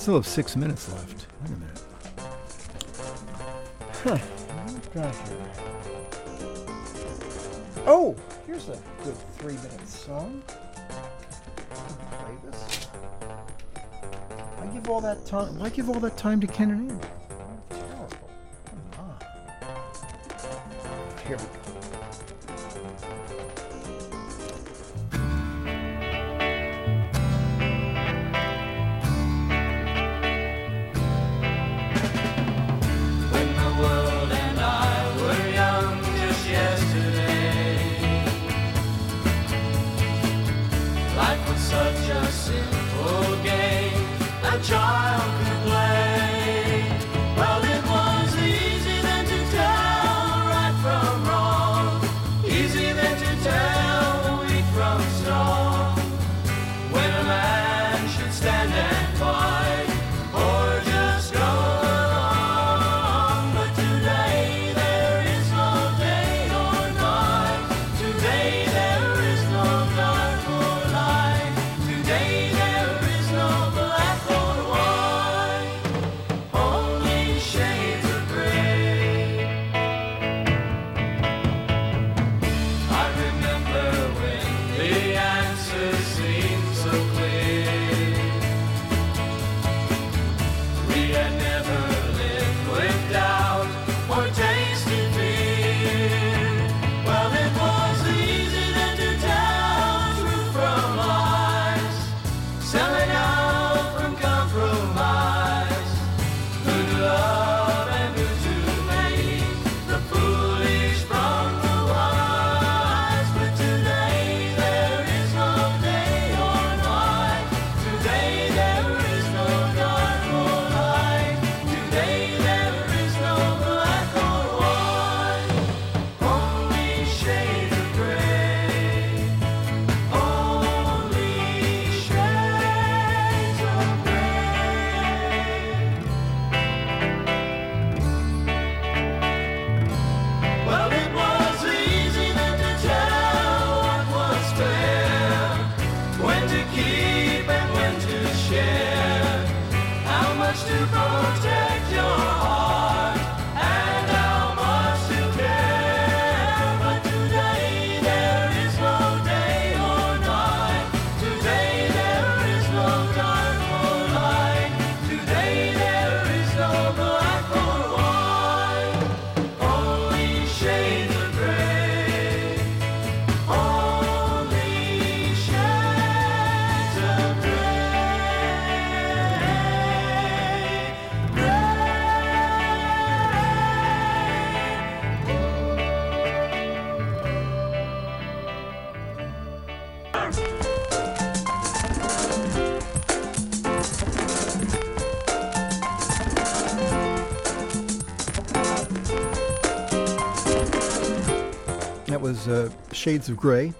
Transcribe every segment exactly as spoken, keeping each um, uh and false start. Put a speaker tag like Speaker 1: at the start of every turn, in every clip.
Speaker 1: still have six minutes left. Wait a minute. Huh. What got here? Oh, here's a good three-minute song. Play this. Why give all that time? Why give all that time to Ken and Andy? Oh, terrible. Come on. Here we go. That was uh, Shades of Grey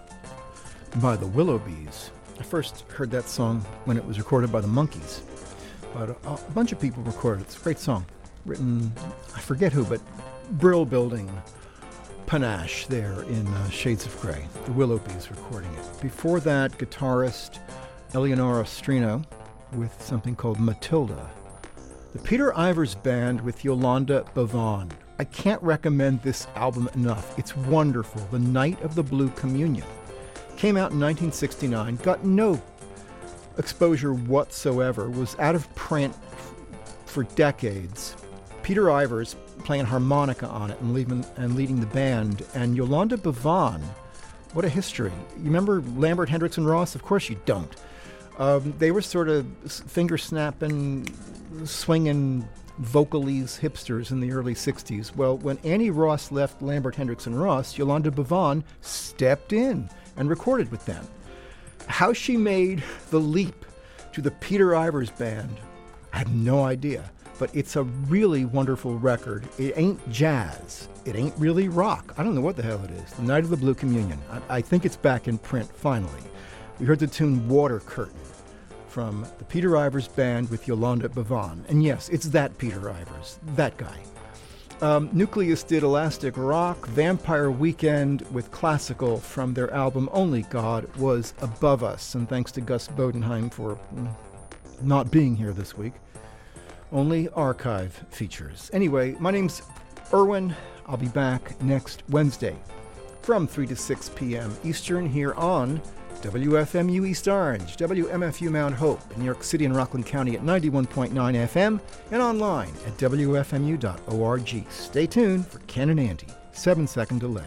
Speaker 1: by the Willoughbys. I first heard that song when it was recorded by the Monkees. But a, a bunch of people recorded it. It's a great song. Written, I forget who, but Brill Building panache there in uh, Shades of Grey. The Willoughbys recording it. Before that, guitarist Eleonora Strino with something called Matilda. The Peter Ivers Band with Yolanda Bavon. I can't recommend this album enough. It's wonderful. The Night of the Blue Communion. Came out in nineteen sixty-nine. Got no exposure whatsoever. Was out of print f- for decades. Peter Ivers playing harmonica on it and leading, and leading the band. And Yolanda Bavon. What a history. You remember Lambert, Hendricks, and Ross? Of course you don't. Um, they were sort of finger-snapping, swinging vocalese hipsters in the early sixties. Well, when Annie Ross left Lambert, Hendricks, and Ross, Yolanda Bavon stepped in and recorded with them. How she made the leap to the Peter Ivers Band, I have no idea. But it's a really wonderful record. It ain't jazz. It ain't really rock. I don't know what the hell it is. The Night of the Blue Communion. I, I think it's back in print, finally. We heard the tune Water Curtain from the Peter Ivers Band with Yolanda Bavon. And yes, it's that Peter Ivers, that guy. Um, Nucleus did Elastic Rock, Vampire Weekend with classical from their album Only God Was Above Us. And thanks to Gus Bodenheim for mm, not being here this week. Only archive features. Anyway, my name's Erwin. I'll be back next Wednesday from three to six p.m. Eastern here on W F M U East Orange, W M F U Mount Hope in New York City and Rockland County at ninety-one point nine F M and online at W F M U dot org. Stay tuned for Ken and Andy. Seven second delay.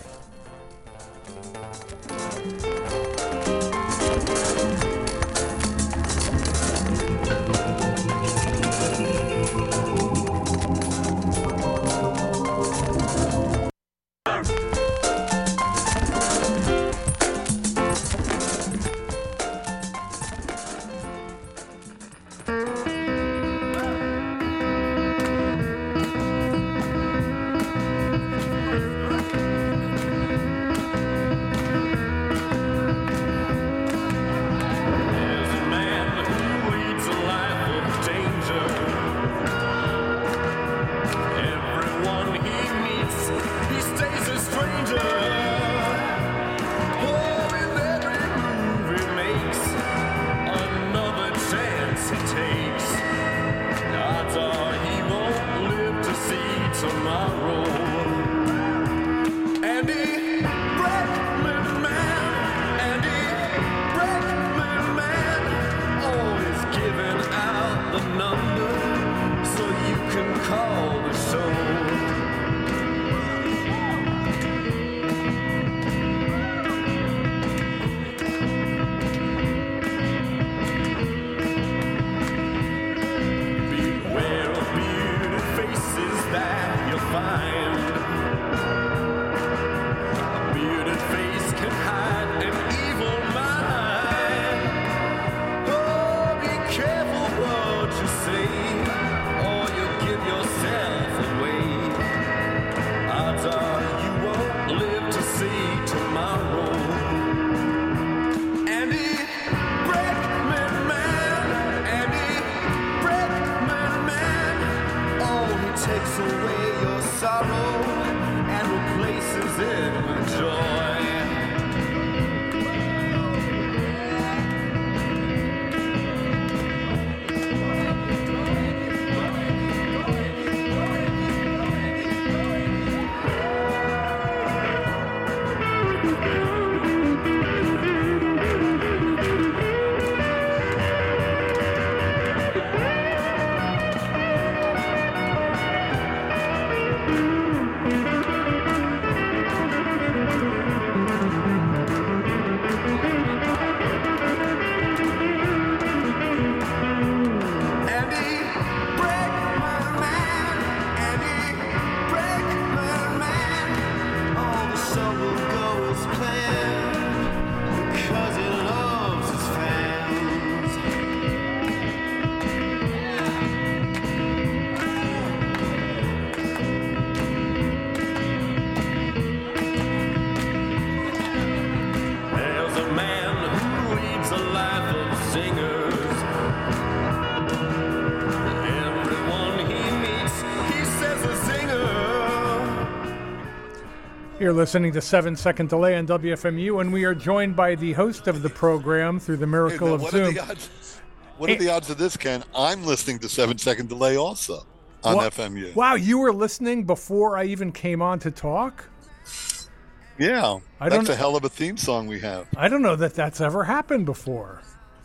Speaker 2: You're listening to seven second Delay on W F M U, and we are joined by the host of the program through the miracle
Speaker 3: hey,
Speaker 2: of
Speaker 3: what
Speaker 2: Zoom.
Speaker 3: Are the odds, what are the odds of this, Ken? I'm listening to seven second Delay also on
Speaker 2: well,
Speaker 3: F M U.
Speaker 2: Wow, you were listening before I even came on to talk?
Speaker 3: Yeah,
Speaker 2: I
Speaker 3: that's
Speaker 2: don't,
Speaker 3: a hell of a theme song we have.
Speaker 2: I don't know that that's ever happened before.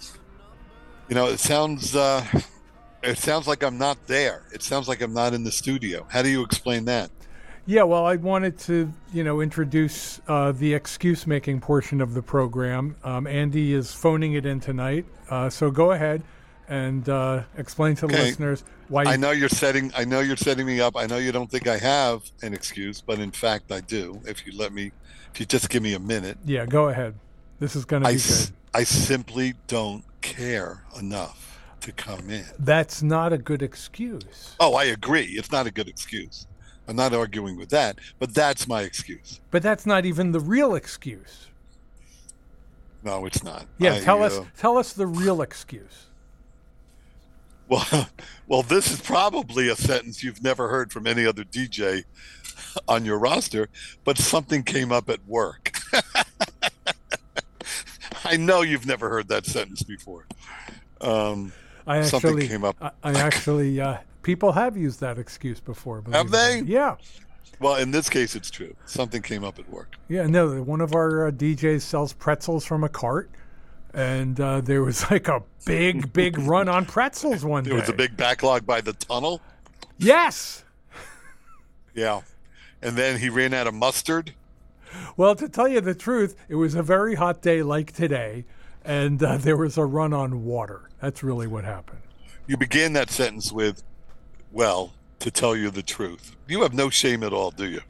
Speaker 3: You know, it sounds uh, it sounds like I'm not there. It sounds like I'm not in the studio. How do you explain that?
Speaker 2: Yeah, well, I wanted to, you know, introduce uh, the excuse-making portion of the program. Um, Andy is phoning it in tonight, uh, so go ahead and uh, explain to the
Speaker 3: okay.
Speaker 2: listeners why. You...
Speaker 3: I know you're setting. I know you're setting me up. I know you don't think I have an excuse, but in fact, I do. If you let me, if you just give me a minute.
Speaker 2: Yeah, go ahead. This is going to be
Speaker 3: I,
Speaker 2: good.
Speaker 3: I simply don't care enough to come in.
Speaker 2: That's not a good excuse.
Speaker 3: Oh, I agree. It's not a good excuse. I'm not arguing with that, but that's my excuse.
Speaker 2: But that's not even the real excuse.
Speaker 3: No, it's not.
Speaker 2: Yeah,
Speaker 3: I,
Speaker 2: tell
Speaker 3: uh,
Speaker 2: us tell us the real excuse.
Speaker 3: Well, well, this is probably a sentence you've never heard from any other D J on your roster, but something came up at work. I know you've never heard that sentence before. Um,
Speaker 2: I
Speaker 3: something
Speaker 2: actually,
Speaker 3: came up.
Speaker 2: I, I actually, uh, people have used that excuse before. believe
Speaker 3: Have
Speaker 2: it or
Speaker 3: they?
Speaker 2: not. Yeah.
Speaker 3: Well, in this case, it's true. Something came up at work.
Speaker 2: Yeah, no, one of our uh, D Js sells pretzels from a cart, and uh, there was like a big, big run on pretzels one day.
Speaker 3: There was a big backlog by the tunnel.
Speaker 2: Yes.
Speaker 3: Yeah. And then he ran out of mustard.
Speaker 2: Well, to tell you the truth, it was a very hot day like today, and uh, there was a run on water. That's really what happened.
Speaker 3: You began that sentence with, well, to tell you the truth. You have no shame at all, do you?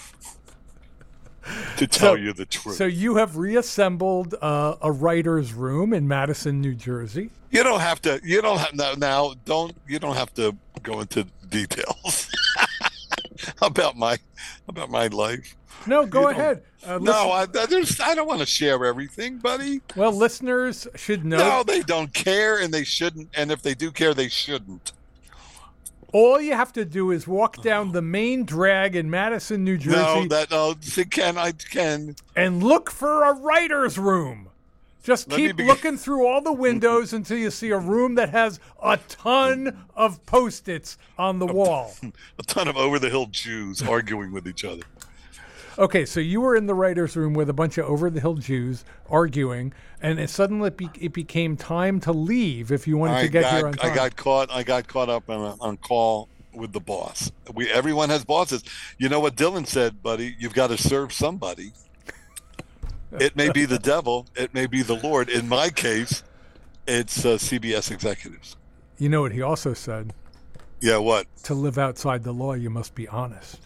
Speaker 3: To tell
Speaker 2: So-
Speaker 3: you the truth.
Speaker 2: So you have reassembled uh, a writer's room in Madison, New Jersey.
Speaker 3: You don't have to. You don't have now. Now, don't. You don't have to go into details about my about my life.
Speaker 2: No, go
Speaker 3: You don't-
Speaker 2: ahead. Uh,
Speaker 3: No, I, there's, I don't want to share everything, buddy.
Speaker 2: Well, listeners should know
Speaker 3: No, they don't care, and they shouldn't. And if they do care, they shouldn't.
Speaker 2: all you have to do is walk down the main drag in Madison, New Jersey,
Speaker 3: No, that no. See, Ken, I can.
Speaker 2: and look for a writer's room. Just
Speaker 3: Let me
Speaker 2: keep
Speaker 3: be-
Speaker 2: looking through all the windows until you see a room that has a ton of Post-its on the wall.
Speaker 3: A ton of over the hill Jews arguing with each other.
Speaker 2: Okay, so you were in the writer's room with a bunch of over-the-hill Jews arguing, and it suddenly it, be, it became time to leave if you wanted
Speaker 3: I
Speaker 2: to get
Speaker 3: got,
Speaker 2: here on time.
Speaker 3: I got caught. I got caught up on, on call with the boss. We everyone has bosses. You know what Dylan said, buddy? You've got to serve somebody. It may be the devil. It may be the Lord. In my case, it's uh, C B S executives.
Speaker 2: You know what he also said?
Speaker 3: Yeah, what?
Speaker 2: To live outside the law, you must be honest.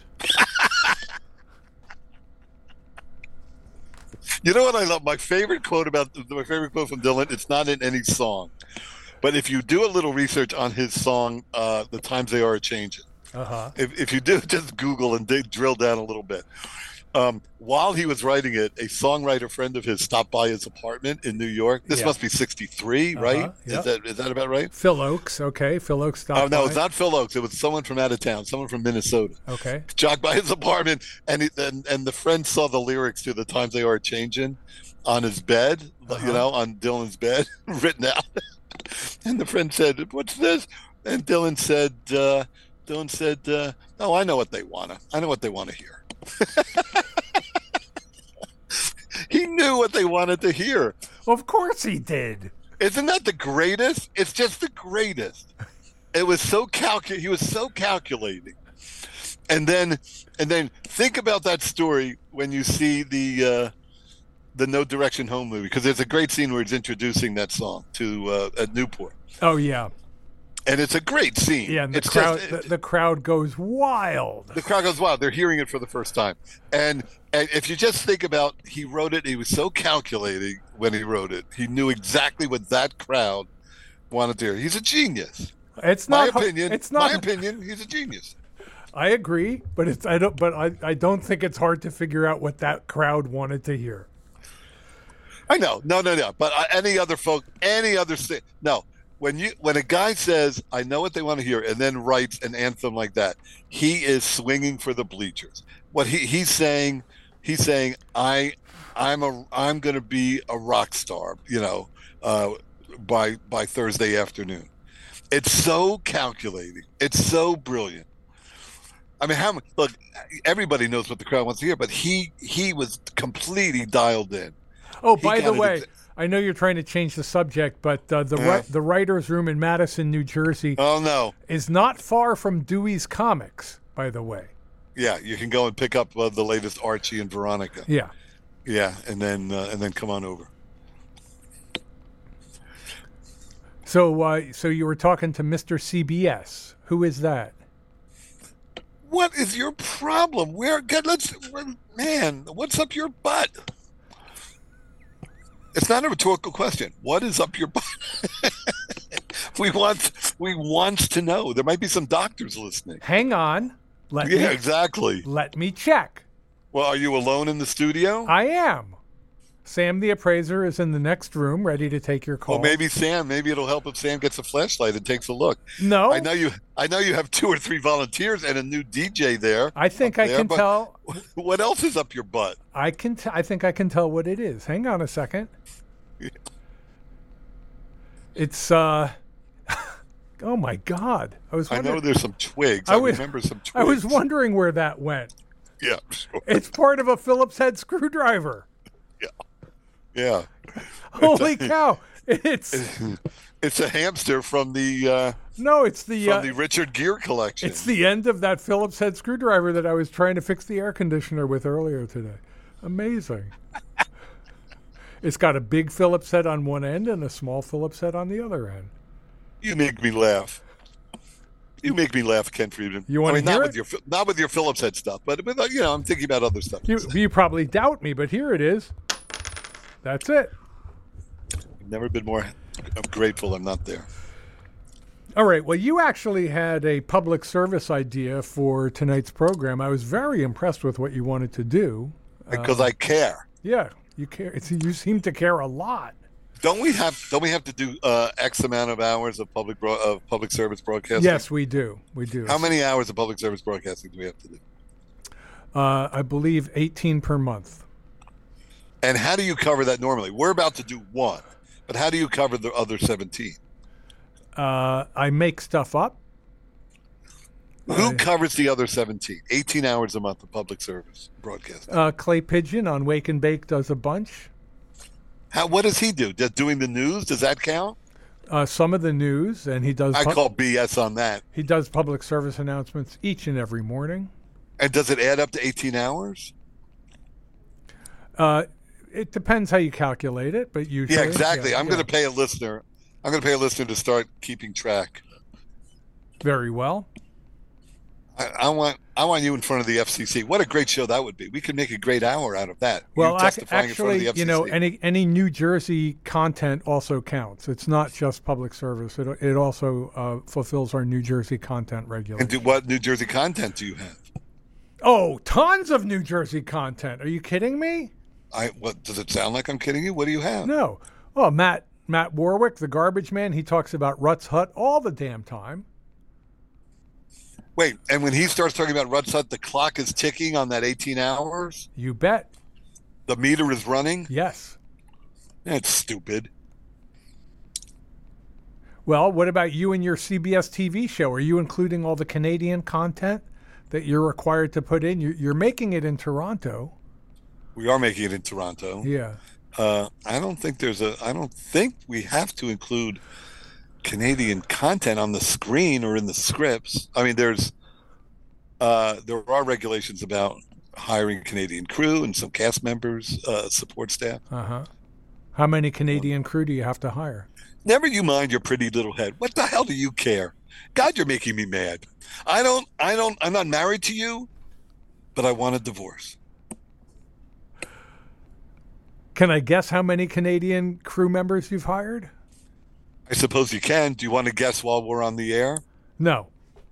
Speaker 3: You know what I love? My favorite quote about my favorite quote from Dylan. It's not in any song, but if you do a little research on his song, uh, "The Times They Are Changing,"
Speaker 2: Uh-huh.
Speaker 3: if if you do just Google and dig, drill down a little bit. Um, while he was writing it, a songwriter friend of his stopped by his apartment in New York. This
Speaker 2: Yeah.
Speaker 3: must be sixty-three, right?
Speaker 2: Uh-huh, yeah.
Speaker 3: Is that is that about right?
Speaker 2: Phil Oakes, okay. Phil Oakes stopped
Speaker 3: Oh no,
Speaker 2: by.
Speaker 3: it's not Phil Oakes. It was someone from out of town, someone from Minnesota.
Speaker 2: Okay.
Speaker 3: Jogged by his apartment, and he, and and the friend saw the lyrics to "The Times They Are Changing" on his bed,
Speaker 2: Uh-huh.
Speaker 3: you know, on Dylan's bed, written out. And the friend said, "What's this?" And Dylan said, uh, "Dylan said, uh, oh, I know what they wanna. I know what they want to hear." He knew what they wanted to hear.
Speaker 2: Of course he did.
Speaker 3: Isn't that the greatest? It's just the greatest. It was so calcu- he was so calculating. And then and then think about that story when you see the uh, the No Direction Home movie, because there's a great scene where he's introducing that song to uh, at Newport.
Speaker 2: Oh, yeah.
Speaker 3: And it's a great scene.
Speaker 2: Yeah, and the
Speaker 3: it's
Speaker 2: crowd
Speaker 3: just,
Speaker 2: the, the crowd goes wild.
Speaker 3: the crowd goes wild. They're hearing it for the first time. And and if you just think about, he wrote it, he was so calculating when he wrote it. He knew exactly what that crowd wanted to hear. He's a genius.
Speaker 2: It's
Speaker 3: My
Speaker 2: not har-
Speaker 3: opinion.
Speaker 2: It's not
Speaker 3: my opinion. He's a genius.
Speaker 2: I agree, but it's I don't but I, I don't think it's hard to figure out what that crowd wanted to hear.
Speaker 3: I know. No, no, no. But uh, any other folk, any other si- no. When you when a guy says, "I know what they want to hear," and then writes an anthem like that, he is swinging for the bleachers. What he, he's saying, he's saying, "I, I'm a I'm going to be a rock star," you know, uh, by by Thursday afternoon. It's so calculating. It's so brilliant. I mean, how mu- look? Everybody knows what the crowd wants to hear, but he he was completely dialed in.
Speaker 2: Oh,
Speaker 3: He
Speaker 2: by the
Speaker 3: got it
Speaker 2: way,
Speaker 3: exa-
Speaker 2: I know you're trying to change the subject, but uh, the
Speaker 3: Yeah.
Speaker 2: ri- the writers' room in Madison, New Jersey,
Speaker 3: Oh no.
Speaker 2: is not far from Dewey's Comics. By the way,
Speaker 3: Yeah, you can go and pick up uh, the latest Archie and Veronica.
Speaker 2: yeah.
Speaker 3: Yeah, and then uh, and then come on over.
Speaker 2: So, uh, so you were talking to Mister C B S. Who is that?
Speaker 3: What is your problem? Where? God, let's man. What's up your butt? It's not a rhetorical question. What is up your butt? we want we want to know. There might be some doctors listening.
Speaker 2: Hang on. Let
Speaker 3: Yeah,
Speaker 2: me
Speaker 3: exactly.
Speaker 2: let me check.
Speaker 3: Well, are you alone in the studio?
Speaker 2: I am. Sam the appraiser is in the next room, ready to take your call.
Speaker 3: Well, maybe Sam. Maybe it'll help if Sam gets a flashlight and takes a look.
Speaker 2: No,
Speaker 3: I know you. I know you have two or three volunteers and a new D J there.
Speaker 2: I think
Speaker 3: up
Speaker 2: I
Speaker 3: there,
Speaker 2: can
Speaker 3: but
Speaker 2: tell.
Speaker 3: What else is up your butt?
Speaker 2: I can. T- I think I can tell what it is. Hang on a second. It's uh, Oh my God! I was.
Speaker 3: I know there's some twigs.
Speaker 2: I
Speaker 3: I,
Speaker 2: was-
Speaker 3: remember some twigs.
Speaker 2: I was wondering where that went.
Speaker 3: Yeah, sure.
Speaker 2: It's part of a Phillips head screwdriver.
Speaker 3: Yeah.
Speaker 2: Holy cow! It's
Speaker 3: It's a hamster from the uh,
Speaker 2: no, it's the,
Speaker 3: from
Speaker 2: uh,
Speaker 3: the Richard Gere collection.
Speaker 2: it's the end of that Phillips head screwdriver that I was trying to fix the air conditioner with earlier today. Amazing. It's got a big Phillips head on one end and a small Phillips head on the other end.
Speaker 3: You make me laugh. You make me laugh, Ken Friedman.
Speaker 2: You wanna
Speaker 3: I mean,
Speaker 2: hear
Speaker 3: not
Speaker 2: it?
Speaker 3: with your not with your Phillips head stuff, but with uh, you know, I'm thinking about other stuff.
Speaker 2: You, you probably doubt me, but here it is. That's it.
Speaker 3: I've never been more I'm grateful I'm not there.
Speaker 2: All right. Well, you actually had a public service idea for tonight's program. I was very impressed with what you wanted to do.
Speaker 3: Because
Speaker 2: Uh,
Speaker 3: I care.
Speaker 2: Yeah, you care. It's, you seem to care a lot.
Speaker 3: Don't we have don't we have to do uh, X amount of hours of public bro- of public service broadcasting?
Speaker 2: Yes, we do. We do.
Speaker 3: How many hours of public service broadcasting do we have to do?
Speaker 2: Uh, I believe eighteen per month.
Speaker 3: And how do you cover that normally? We're about to do one, but how do you cover the other seventeen?
Speaker 2: Uh, I make stuff up.
Speaker 3: Who
Speaker 2: I-
Speaker 3: covers the other seventeen? eighteen hours a month of public service broadcasting.
Speaker 2: Uh, Clay Pigeon on Wake and Bake does a bunch.
Speaker 3: How? What does he do? Just doing the news? Does that count?
Speaker 2: Uh, some of the news, and he does.
Speaker 3: I
Speaker 2: pu-
Speaker 3: call B S on that.
Speaker 2: he does public service announcements each and every morning.
Speaker 3: And does it add up to eighteen hours?
Speaker 2: Uh, it depends how you calculate it, but usually.
Speaker 3: Yeah, exactly.
Speaker 2: yeah,
Speaker 3: I'm
Speaker 2: yeah.
Speaker 3: going to pay a listener. I'm going to pay a listener to start keeping track.
Speaker 2: Very well.
Speaker 3: I, I want. I want you in front of the F C C. What a great show that would be. We could make a great hour out of that.
Speaker 2: Well,
Speaker 3: You
Speaker 2: ac-
Speaker 3: testifying in front of
Speaker 2: actually,
Speaker 3: the F C C.
Speaker 2: you know, any any New Jersey content also counts. It's not just public service. It it also uh, fulfills our New Jersey content
Speaker 3: And
Speaker 2: regulations.
Speaker 3: do, what New Jersey content do you have?
Speaker 2: Oh, tons of New Jersey content. Are you kidding me?
Speaker 3: I. What does it sound like? I'm kidding you. What do you have?
Speaker 2: No. Oh, Matt Matt Warwick, the garbage man. He talks about Rutt's Hut all the damn time.
Speaker 3: Wait, and when he starts talking about Rudd's Hut, the clock is ticking on that eighteen hours.
Speaker 2: You bet.
Speaker 3: The meter is running.
Speaker 2: Yes.
Speaker 3: That's stupid.
Speaker 2: Well, what about you and your C B S T V show? Are you including all the Canadian content that you're required to put in? You're, you're making it in Toronto.
Speaker 3: We are making it in Toronto.
Speaker 2: Yeah.
Speaker 3: Uh, I don't think there's a. I don't think we have to include Canadian content on the screen or in the scripts. I mean, there's uh, there are regulations about hiring Canadian crew and some cast members, uh, support staff.
Speaker 2: Uh-huh. How many Canadian crew do you have to hire?
Speaker 3: Never you mind your pretty little head. What the hell do you care? God, you're making me mad. I don't. I don't. I'm not married to you, but I want a divorce.
Speaker 2: Can I guess how many Canadian crew members you've hired?
Speaker 3: I suppose you can. Do you want to guess while we're on the air?
Speaker 2: No.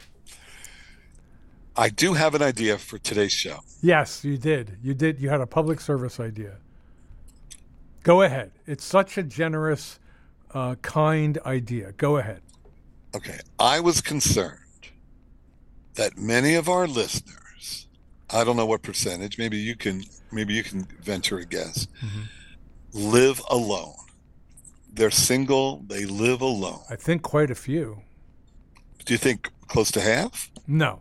Speaker 3: I do have an idea for today's show.
Speaker 2: Yes, you did. You did. You had a public service idea. Go ahead. It's such a generous, uh, kind idea. Go ahead.
Speaker 3: Okay. I was concerned that many of our listeners, I don't know what percentage, maybe you can maybe you can venture a guess,
Speaker 2: Mhm.
Speaker 3: live alone. They're single, they live alone.
Speaker 2: I think quite a few.
Speaker 3: Do you think close to half?
Speaker 2: No.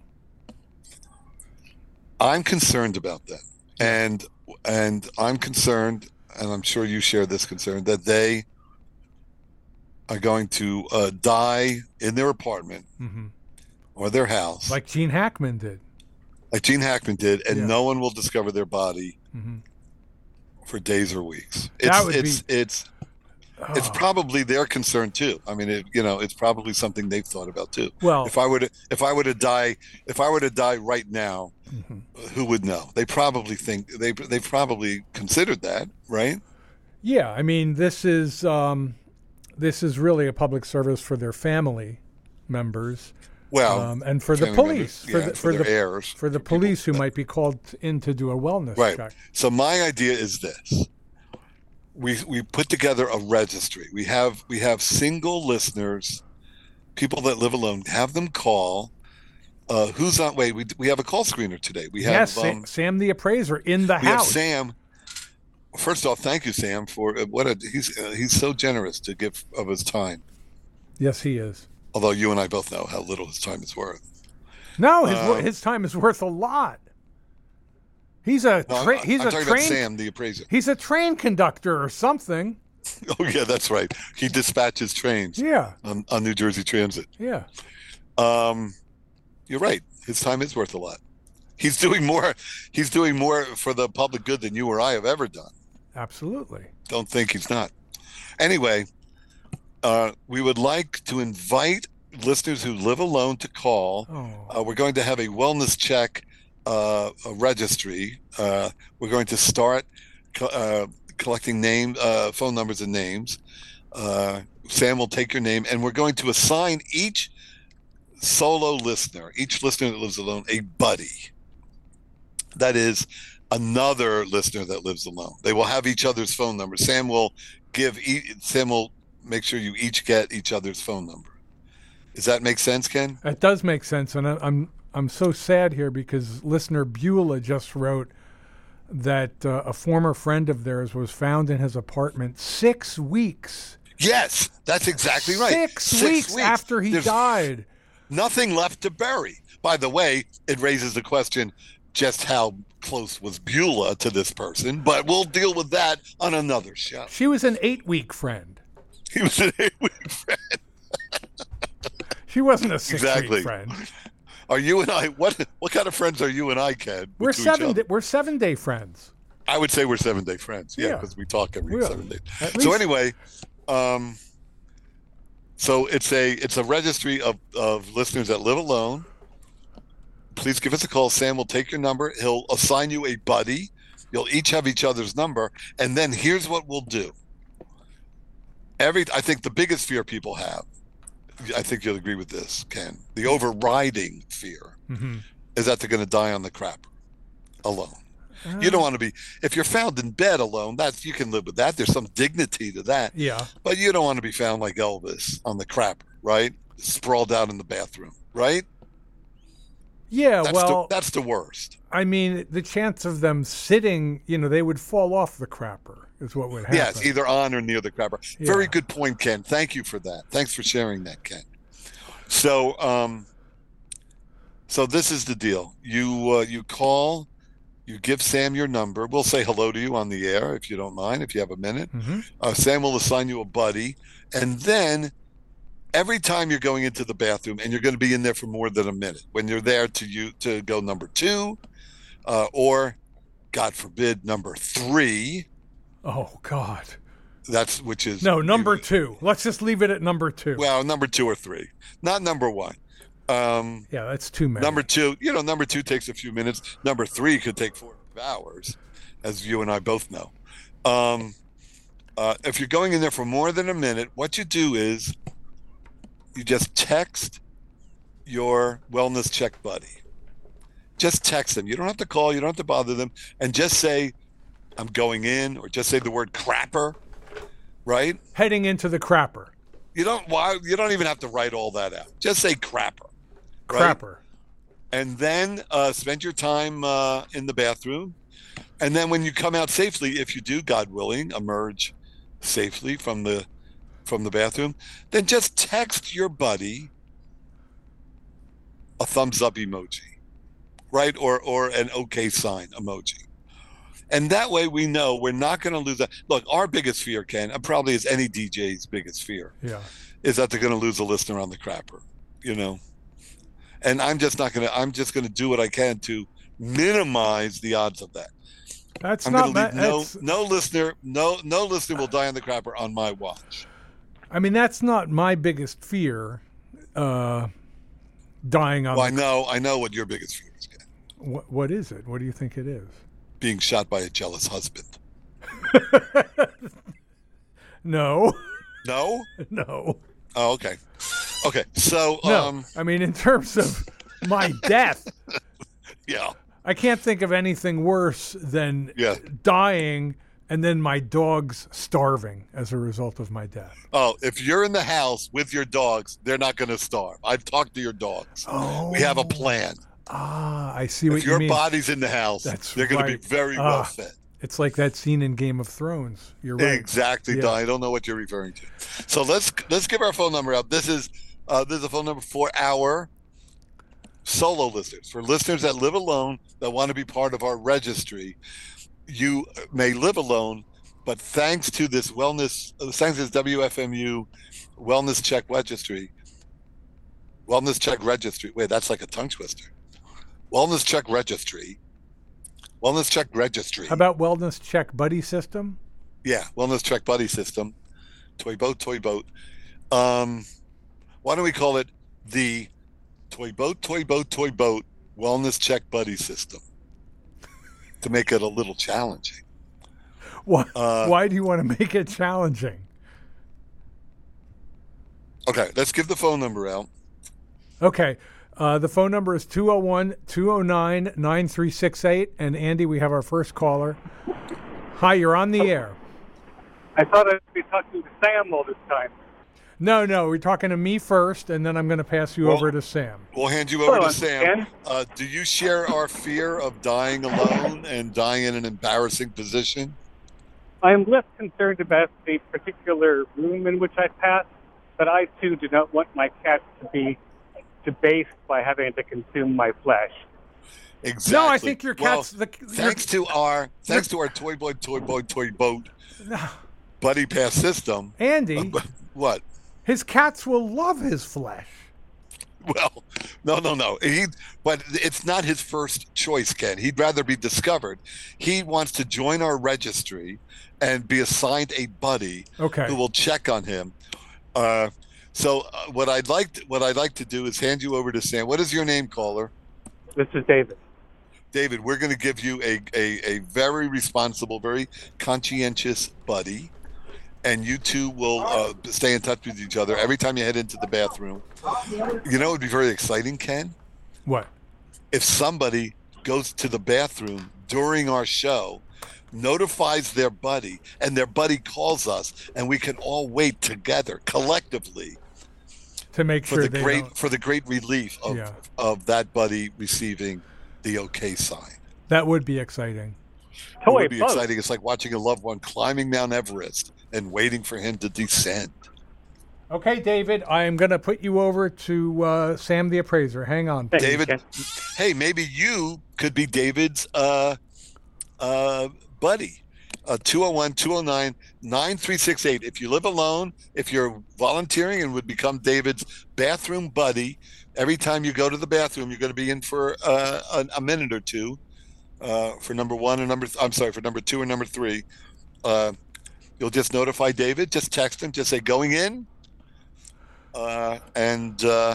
Speaker 3: I'm concerned about that. And and I'm concerned, and I'm sure you share this concern, that they are going to uh, die in their apartment
Speaker 2: hmm
Speaker 3: or their house, like,
Speaker 2: Like Gene Hackman did.
Speaker 3: Gene Hackman did, and
Speaker 2: Yeah.
Speaker 3: no one will discover their body
Speaker 2: hmm
Speaker 3: for days or weeks.
Speaker 2: That
Speaker 3: It's
Speaker 2: would
Speaker 3: it's it's it's
Speaker 2: Oh.
Speaker 3: probably their concern too. I mean, it, you know, it's probably something they've thought about too.
Speaker 2: Well,
Speaker 3: If I were to if I were to die if I were to die right now,
Speaker 2: mhm.
Speaker 3: who would know? They probably think they they probably considered that, right?
Speaker 2: Yeah, I mean, this is um, this is really a public service for their family members,
Speaker 3: Well,
Speaker 2: um, and for the
Speaker 3: family
Speaker 2: police,
Speaker 3: members,
Speaker 2: for
Speaker 3: yeah,
Speaker 2: the for
Speaker 3: their
Speaker 2: the
Speaker 3: heirs,
Speaker 2: for the
Speaker 3: people-
Speaker 2: police who might be called in to do a wellness
Speaker 3: Right.
Speaker 2: check.
Speaker 3: So my idea is this: we we put together a registry. We have we have single listeners, people that live alone. Have them call. Uh, who's on? Wait, we we have a call screener today. We have
Speaker 2: Yes, Sa-
Speaker 3: um,
Speaker 2: Sam the appraiser in the
Speaker 3: we have
Speaker 2: house.
Speaker 3: Sam. First off, thank you, Sam, for uh, what a he's uh, he's so generous to give of his time.
Speaker 2: Yes, he is.
Speaker 3: Although you and I both know how little his time is worth.
Speaker 2: No, his
Speaker 3: Uh,
Speaker 2: his time is worth a lot. He's a
Speaker 3: No,
Speaker 2: tra-
Speaker 3: I'm,
Speaker 2: he's
Speaker 3: I'm
Speaker 2: a
Speaker 3: talking about
Speaker 2: train
Speaker 3: Sam, the appraiser.
Speaker 2: he's a train conductor or something.
Speaker 3: Oh yeah, that's right. He dispatches trains
Speaker 2: Yeah,
Speaker 3: on, on New Jersey Transit.
Speaker 2: yeah.
Speaker 3: Um, you're right. His time is worth a lot. He's doing more. He's doing more for the public good than you or I have ever done.
Speaker 2: Absolutely.
Speaker 3: Don't think he's not. Anyway, uh, we would like to invite listeners who live alone to call.
Speaker 2: Oh.
Speaker 3: Uh, we're going to have a wellness check uh, a registry. Uh, we're going to start co- uh, collecting name, uh, phone numbers and names. Uh, Sam will take your name, and we're going to assign each solo listener, each listener that lives alone, a buddy. That is another listener that lives alone. They will have each other's phone number. Sam will give. E- Sam will make sure you each get each other's phone number. Does that make sense, Ken?
Speaker 2: That does make sense, and I, I'm I'm so sad here because listener Beulah just wrote that uh, a former friend of theirs was found in his apartment six weeks.
Speaker 3: Yes, that's exactly right.
Speaker 2: Six, weeks, after he
Speaker 3: There's
Speaker 2: died.
Speaker 3: Nothing left to bury. By the way, it raises the question: just how close was Beulah to this person? But we'll deal with that on another show.
Speaker 2: She was an eight-week friend.
Speaker 3: He was an eight-week friend.
Speaker 2: She wasn't a six-week
Speaker 3: Exactly.
Speaker 2: friend.
Speaker 3: Are you and I? What what kind of friends are you and I, Ken?
Speaker 2: We're
Speaker 3: to each
Speaker 2: seven.
Speaker 3: other?
Speaker 2: We're seven-day friends.
Speaker 3: I would say we're seven day friends. Yeah,
Speaker 2: Yeah.
Speaker 3: because we talk every
Speaker 2: We are.
Speaker 3: seven days.
Speaker 2: At
Speaker 3: So
Speaker 2: least-
Speaker 3: anyway, um, so it's a it's a registry of, of listeners that live alone. Please give us a call. Sam will take your number. He'll assign you a buddy. You'll each have each other's number, and then here's what we'll do. Every I think the biggest fear people have, I think you'll agree with this, Ken. The overriding fear
Speaker 2: Mm-hmm.
Speaker 3: is that they're going to die on the crapper alone. You don't want to be, if you're found in bed alone, that's, you can live with that. There's some dignity to that,
Speaker 2: Yeah.
Speaker 3: but you don't want to be found like Elvis on the crapper, right? Sprawled out in the bathroom, right?
Speaker 2: Yeah.
Speaker 3: That's,
Speaker 2: well,
Speaker 3: the, that's the worst.
Speaker 2: I mean, the chance of them sitting, you know, they would fall off the crapper is what would happen.
Speaker 3: Yes, either on or near the crapper. Very
Speaker 2: Yeah.
Speaker 3: good point, Ken. Thank you for that. Thanks for sharing that, Ken. So, um, so this is the deal. You uh, you call, you give Sam your number. We'll say hello to you on the air if you don't mind, if you have a minute.
Speaker 2: Mm-hmm.
Speaker 3: Uh, Sam will assign you a buddy, and then every time you're going into the bathroom, and you're going to be in there for more than a minute, when you're there to you to go number two, uh, or God forbid number three.
Speaker 2: Oh God.
Speaker 3: That's which is
Speaker 2: No, number two. Let's just leave it at number two.
Speaker 3: Well, number two or three, not number one. Um,
Speaker 2: yeah, that's too many.
Speaker 3: number two, you know, number two takes a few minutes. Number three could take four hours, as you and I both know. Um, uh, if you're going in there for more than a minute, what you do is you just text your wellness check buddy. Just text them. You don't have to call. You don't have to bother them. And just say, I'm going in, or just say the word crapper, right?
Speaker 2: Heading into the crapper.
Speaker 3: You don't why you don't even have to write all that out. Just say crapper. Right?
Speaker 2: Crapper.
Speaker 3: And then uh, spend your time uh, in the bathroom. And then when you come out safely, if you do, God willing, emerge safely from the from the bathroom, then just text your buddy a thumbs up emoji, right? Or or an okay sign emoji. And that way we know we're not going to lose that. Look, our biggest fear, Ken, and probably is any D J's biggest fear,
Speaker 2: Yeah.
Speaker 3: is that they're going to lose a listener on the crapper, you know? And I'm just not going to, I'm just going to do what I can to minimize the odds of that.
Speaker 2: That's
Speaker 3: I'm
Speaker 2: not
Speaker 3: going to leave
Speaker 2: that.
Speaker 3: no,
Speaker 2: that's-
Speaker 3: no listener, no, no listener will die on the crapper on my watch.
Speaker 2: I mean, that's not my biggest fear. Uh, dying on.
Speaker 3: Well, I
Speaker 2: the,
Speaker 3: know, I know what your biggest fear is, Ken.
Speaker 2: what, what is it? What do you think it is?
Speaker 3: Being shot by a jealous husband.
Speaker 2: No.
Speaker 3: No?
Speaker 2: No.
Speaker 3: Oh, okay. Okay. So,
Speaker 2: No.
Speaker 3: um,
Speaker 2: I mean, in terms of my death,
Speaker 3: yeah.
Speaker 2: I can't think of anything worse than
Speaker 3: Yeah.
Speaker 2: dying and then my dogs starving as a result of my death.
Speaker 3: Oh, if you're in the house with your dogs, they're not going to starve. I've talked to your dogs.
Speaker 2: Oh.
Speaker 3: We have a plan.
Speaker 2: Ah, I see what
Speaker 3: If
Speaker 2: you
Speaker 3: your
Speaker 2: mean.
Speaker 3: body's in the house,
Speaker 2: That's
Speaker 3: they're going to
Speaker 2: right.
Speaker 3: be very
Speaker 2: Ah.
Speaker 3: well fed.
Speaker 2: It's like that scene in Game of Thrones. You're right.
Speaker 3: Exactly.
Speaker 2: Yeah.
Speaker 3: Don. I don't know what you're referring to. So let's let's give our phone number out. This is Uh, there's a phone number for our solo listeners, for listeners that live alone that want to be part of our registry. You may live alone, but thanks to this wellness, thanks to this W F M U wellness check registry, wellness check registry. Wait, that's like a tongue twister. Wellness check registry. Wellness check registry.
Speaker 2: How about wellness check buddy system?
Speaker 3: Yeah, wellness check buddy system. Toy boat, toy boat. Um, why don't we call it the toy boat, toy boat, toy boat wellness check buddy system to make it a little challenging.
Speaker 2: Why,
Speaker 3: Uh,
Speaker 2: why do you want to make it challenging?
Speaker 3: Okay, let's give the phone number out.
Speaker 2: Okay. Uh, the phone number is two oh one, two oh nine, nine three six eight. And Andy, we have our first caller. Hi, you're on the air.
Speaker 4: I thought I'd be talking to Sam all this time.
Speaker 2: No, no, we're talking to me first, and then I'm going to pass you
Speaker 3: Well-
Speaker 2: over to Sam.
Speaker 3: We'll hand you over
Speaker 4: Hello,
Speaker 3: to Sam.
Speaker 4: Ken.
Speaker 3: Uh, do you share our fear of dying alone and dying in an embarrassing position?
Speaker 4: I'm less concerned about the particular room in which I pass, but I too do not want my cat to be debased by having to consume my flesh.
Speaker 3: Exactly.
Speaker 2: No, I think your
Speaker 3: Well,
Speaker 2: cat's the.
Speaker 3: thanks to our thanks to our toy boy, toy boy, toy boat
Speaker 2: your,
Speaker 3: buddy pass system.
Speaker 2: Andy,
Speaker 3: What?
Speaker 2: his cats will love his flesh.
Speaker 3: Well, no, no, no. He, but it's not his first choice, Ken. He'd rather be discovered. He wants to join our registry and be assigned a buddy
Speaker 2: Okay.
Speaker 3: who will check on him. Uh, so uh, what I'd like to, what I'd like to do is hand you over to Sam. What is your name, caller?
Speaker 4: This is David.
Speaker 3: David, we're going to give you a, a, a very responsible, very conscientious buddy, and you two will uh, stay in touch with each other every time you head into the bathroom. You know, it would be very exciting, Ken,
Speaker 2: What?
Speaker 3: if somebody goes to the bathroom during our show, notifies their buddy, and their buddy calls us, and we can all wait together collectively
Speaker 2: To make
Speaker 3: for
Speaker 2: sure
Speaker 3: the
Speaker 2: they
Speaker 3: great
Speaker 2: don't-
Speaker 3: for the great relief of
Speaker 2: Yeah.
Speaker 3: of that buddy receiving the okay sign.
Speaker 2: That would be exciting.
Speaker 3: It
Speaker 4: Toy
Speaker 3: would be
Speaker 4: boat.
Speaker 3: exciting. It's like watching a loved one climbing Mount Everest and waiting for him to descend.
Speaker 2: Okay, David, I am going to put you over to uh, Sam the appraiser. Hang on.
Speaker 4: Thank you,
Speaker 3: David,
Speaker 4: Ken.
Speaker 3: hey, maybe you could be David's uh, uh, buddy. Uh, two oh one, two oh nine, nine three six eight. If you live alone, if you're volunteering and would become David's bathroom buddy, every time you go to the bathroom, you're going to be in for uh, a, a minute or two uh, for number one and number, th- I'm sorry, for number two and number three. Uh, you'll just notify David, just text him, just say going in. Uh, and uh,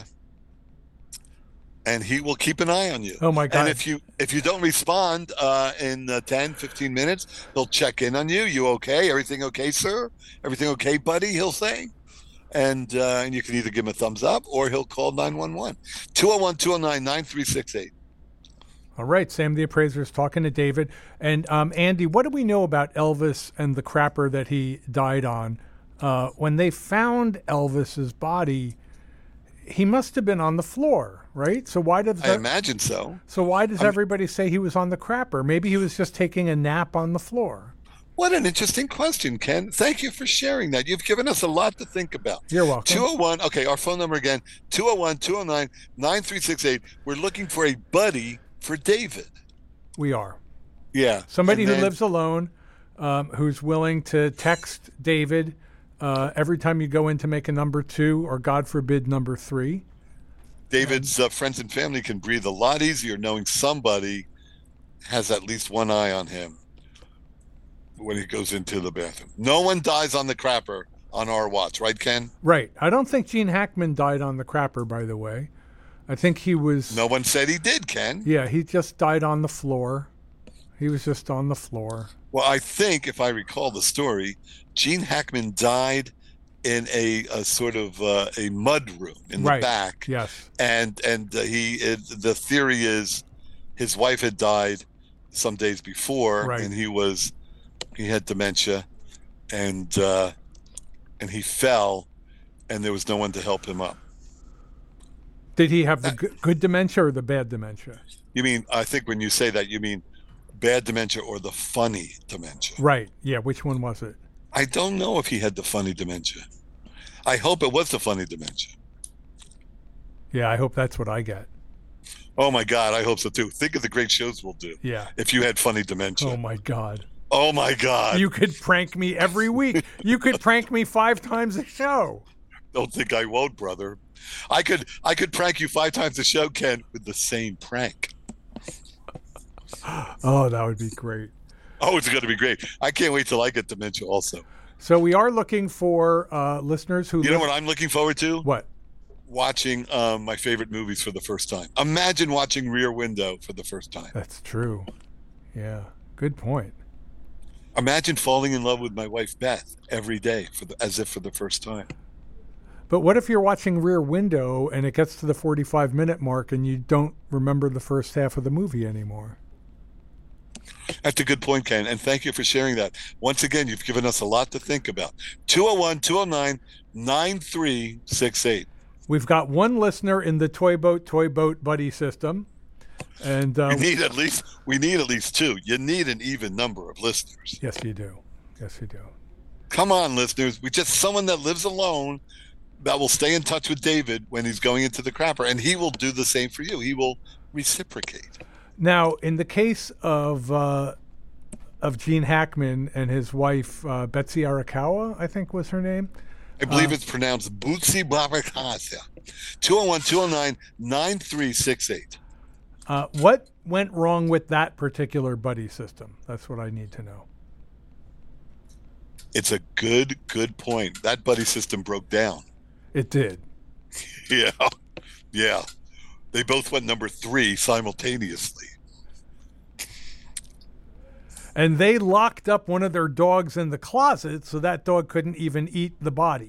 Speaker 3: and he will keep an eye on you.
Speaker 2: Oh, my God.
Speaker 3: And if you if you don't respond uh, in uh, ten, fifteen minutes, he'll check in on you. You okay? Everything okay, sir? Everything okay, buddy? He'll say. And uh, and you can either give him a thumbs up or he'll call nine one one. two oh one, two oh nine, nine three six eight.
Speaker 2: All right, Sam the appraiser is talking to David. And um, Andy, what do we know about Elvis and the crapper that he died on? Uh, when they found Elvis's body, he must have been on the floor, right? So why does
Speaker 3: I
Speaker 2: that,
Speaker 3: imagine so.
Speaker 2: so why does everybody say he was on the crapper? Maybe he was just taking a nap on the floor.
Speaker 3: What an interesting question, Ken. Thank you for sharing that. You've given us a lot to think about.
Speaker 2: You're welcome.
Speaker 3: two oh one, okay, our phone number again, two oh one, two oh nine, nine three six eight. We're looking for a buddy for David.
Speaker 2: We are.
Speaker 3: Yeah.
Speaker 2: Somebody
Speaker 3: And
Speaker 2: who
Speaker 3: then-
Speaker 2: lives alone, um, who's willing to text David uh, every time you go in to make a number two or, God forbid, number three.
Speaker 3: David's uh, friends and family can breathe a lot easier knowing somebody has at least one eye on him when he goes into the bathroom. No one dies on the crapper on our watch, right, Ken?
Speaker 2: Right. I don't think Gene Hackman died on the crapper, by the way. I think he was.
Speaker 3: No one said he did, Ken.
Speaker 2: Yeah, he just died on the floor. He was just on the floor.
Speaker 3: Well, I think, if I recall the story, Gene Hackman died in a, a sort of uh, a mud room in the
Speaker 2: Right.
Speaker 3: back.
Speaker 2: Yes.
Speaker 3: And and uh, he it, the theory is his wife had died some days before,
Speaker 2: Right.
Speaker 3: and he was he had dementia, and uh, and he fell, and there was no one to help him up.
Speaker 2: Did he have the good, good dementia or the bad dementia?
Speaker 3: You mean, I think when you say that, you mean bad dementia or the funny dementia?
Speaker 2: Right. Yeah. Which one was it?
Speaker 3: I don't know if he had the funny dementia. I hope it was the funny dementia.
Speaker 2: Yeah, I hope that's what I get.
Speaker 3: Oh my God, I hope so too. Think of the great shows we'll do.
Speaker 2: Yeah.
Speaker 3: If you had funny dementia.
Speaker 2: Oh my God.
Speaker 3: Oh my God.
Speaker 2: You could prank me every week. You could prank me five times a show.
Speaker 3: Don't think I won't, brother. I could I could prank you five times a show, Ken, with the same prank.
Speaker 2: Oh, that would be great.
Speaker 3: Oh, it's going to be great. I can't wait till I get dementia also.
Speaker 2: So we are looking for uh, listeners who...
Speaker 3: You know
Speaker 2: live-
Speaker 3: what I'm looking forward to?
Speaker 2: What?
Speaker 3: Watching um, my favorite movies for the first time. Imagine watching Rear Window for the first time.
Speaker 2: That's true. Yeah, good point.
Speaker 3: Imagine falling in love with my wife, Beth, every day for the, as if for the first time.
Speaker 2: But what if you're watching Rear Window and it gets to the forty-five minute mark and you don't remember the first half of the movie anymore?
Speaker 3: That's a good point, Ken, and thank you for sharing that. Once again, you've given us a lot to think about. two oh one, two oh nine, nine three six eight.
Speaker 2: We've got one listener in the Toy Boat, Toy Boat Buddy system. And uh,
Speaker 3: we need at least we need at least two. You need an even number of listeners.
Speaker 2: Yes, you do. Yes, you do.
Speaker 3: Come on, listeners. We just someone that lives alone that will stay in touch with David when he's going into the crapper, and he will do the same for you. He will reciprocate.
Speaker 2: Now, in the case of uh, of Gene Hackman and his wife uh, Betsy Arakawa, I think was her name.
Speaker 3: I believe
Speaker 2: uh,
Speaker 3: it's pronounced Bootsy Babakasa. two oh one, two oh nine, nine three six eight.
Speaker 2: Uh, what went wrong with that particular buddy system? That's what I need to know.
Speaker 3: It's a good, good point. That buddy system broke down.
Speaker 2: It did.
Speaker 3: Yeah. Yeah. They both went number three simultaneously.
Speaker 2: And they locked up one of their dogs in the closet so that dog couldn't even eat the body.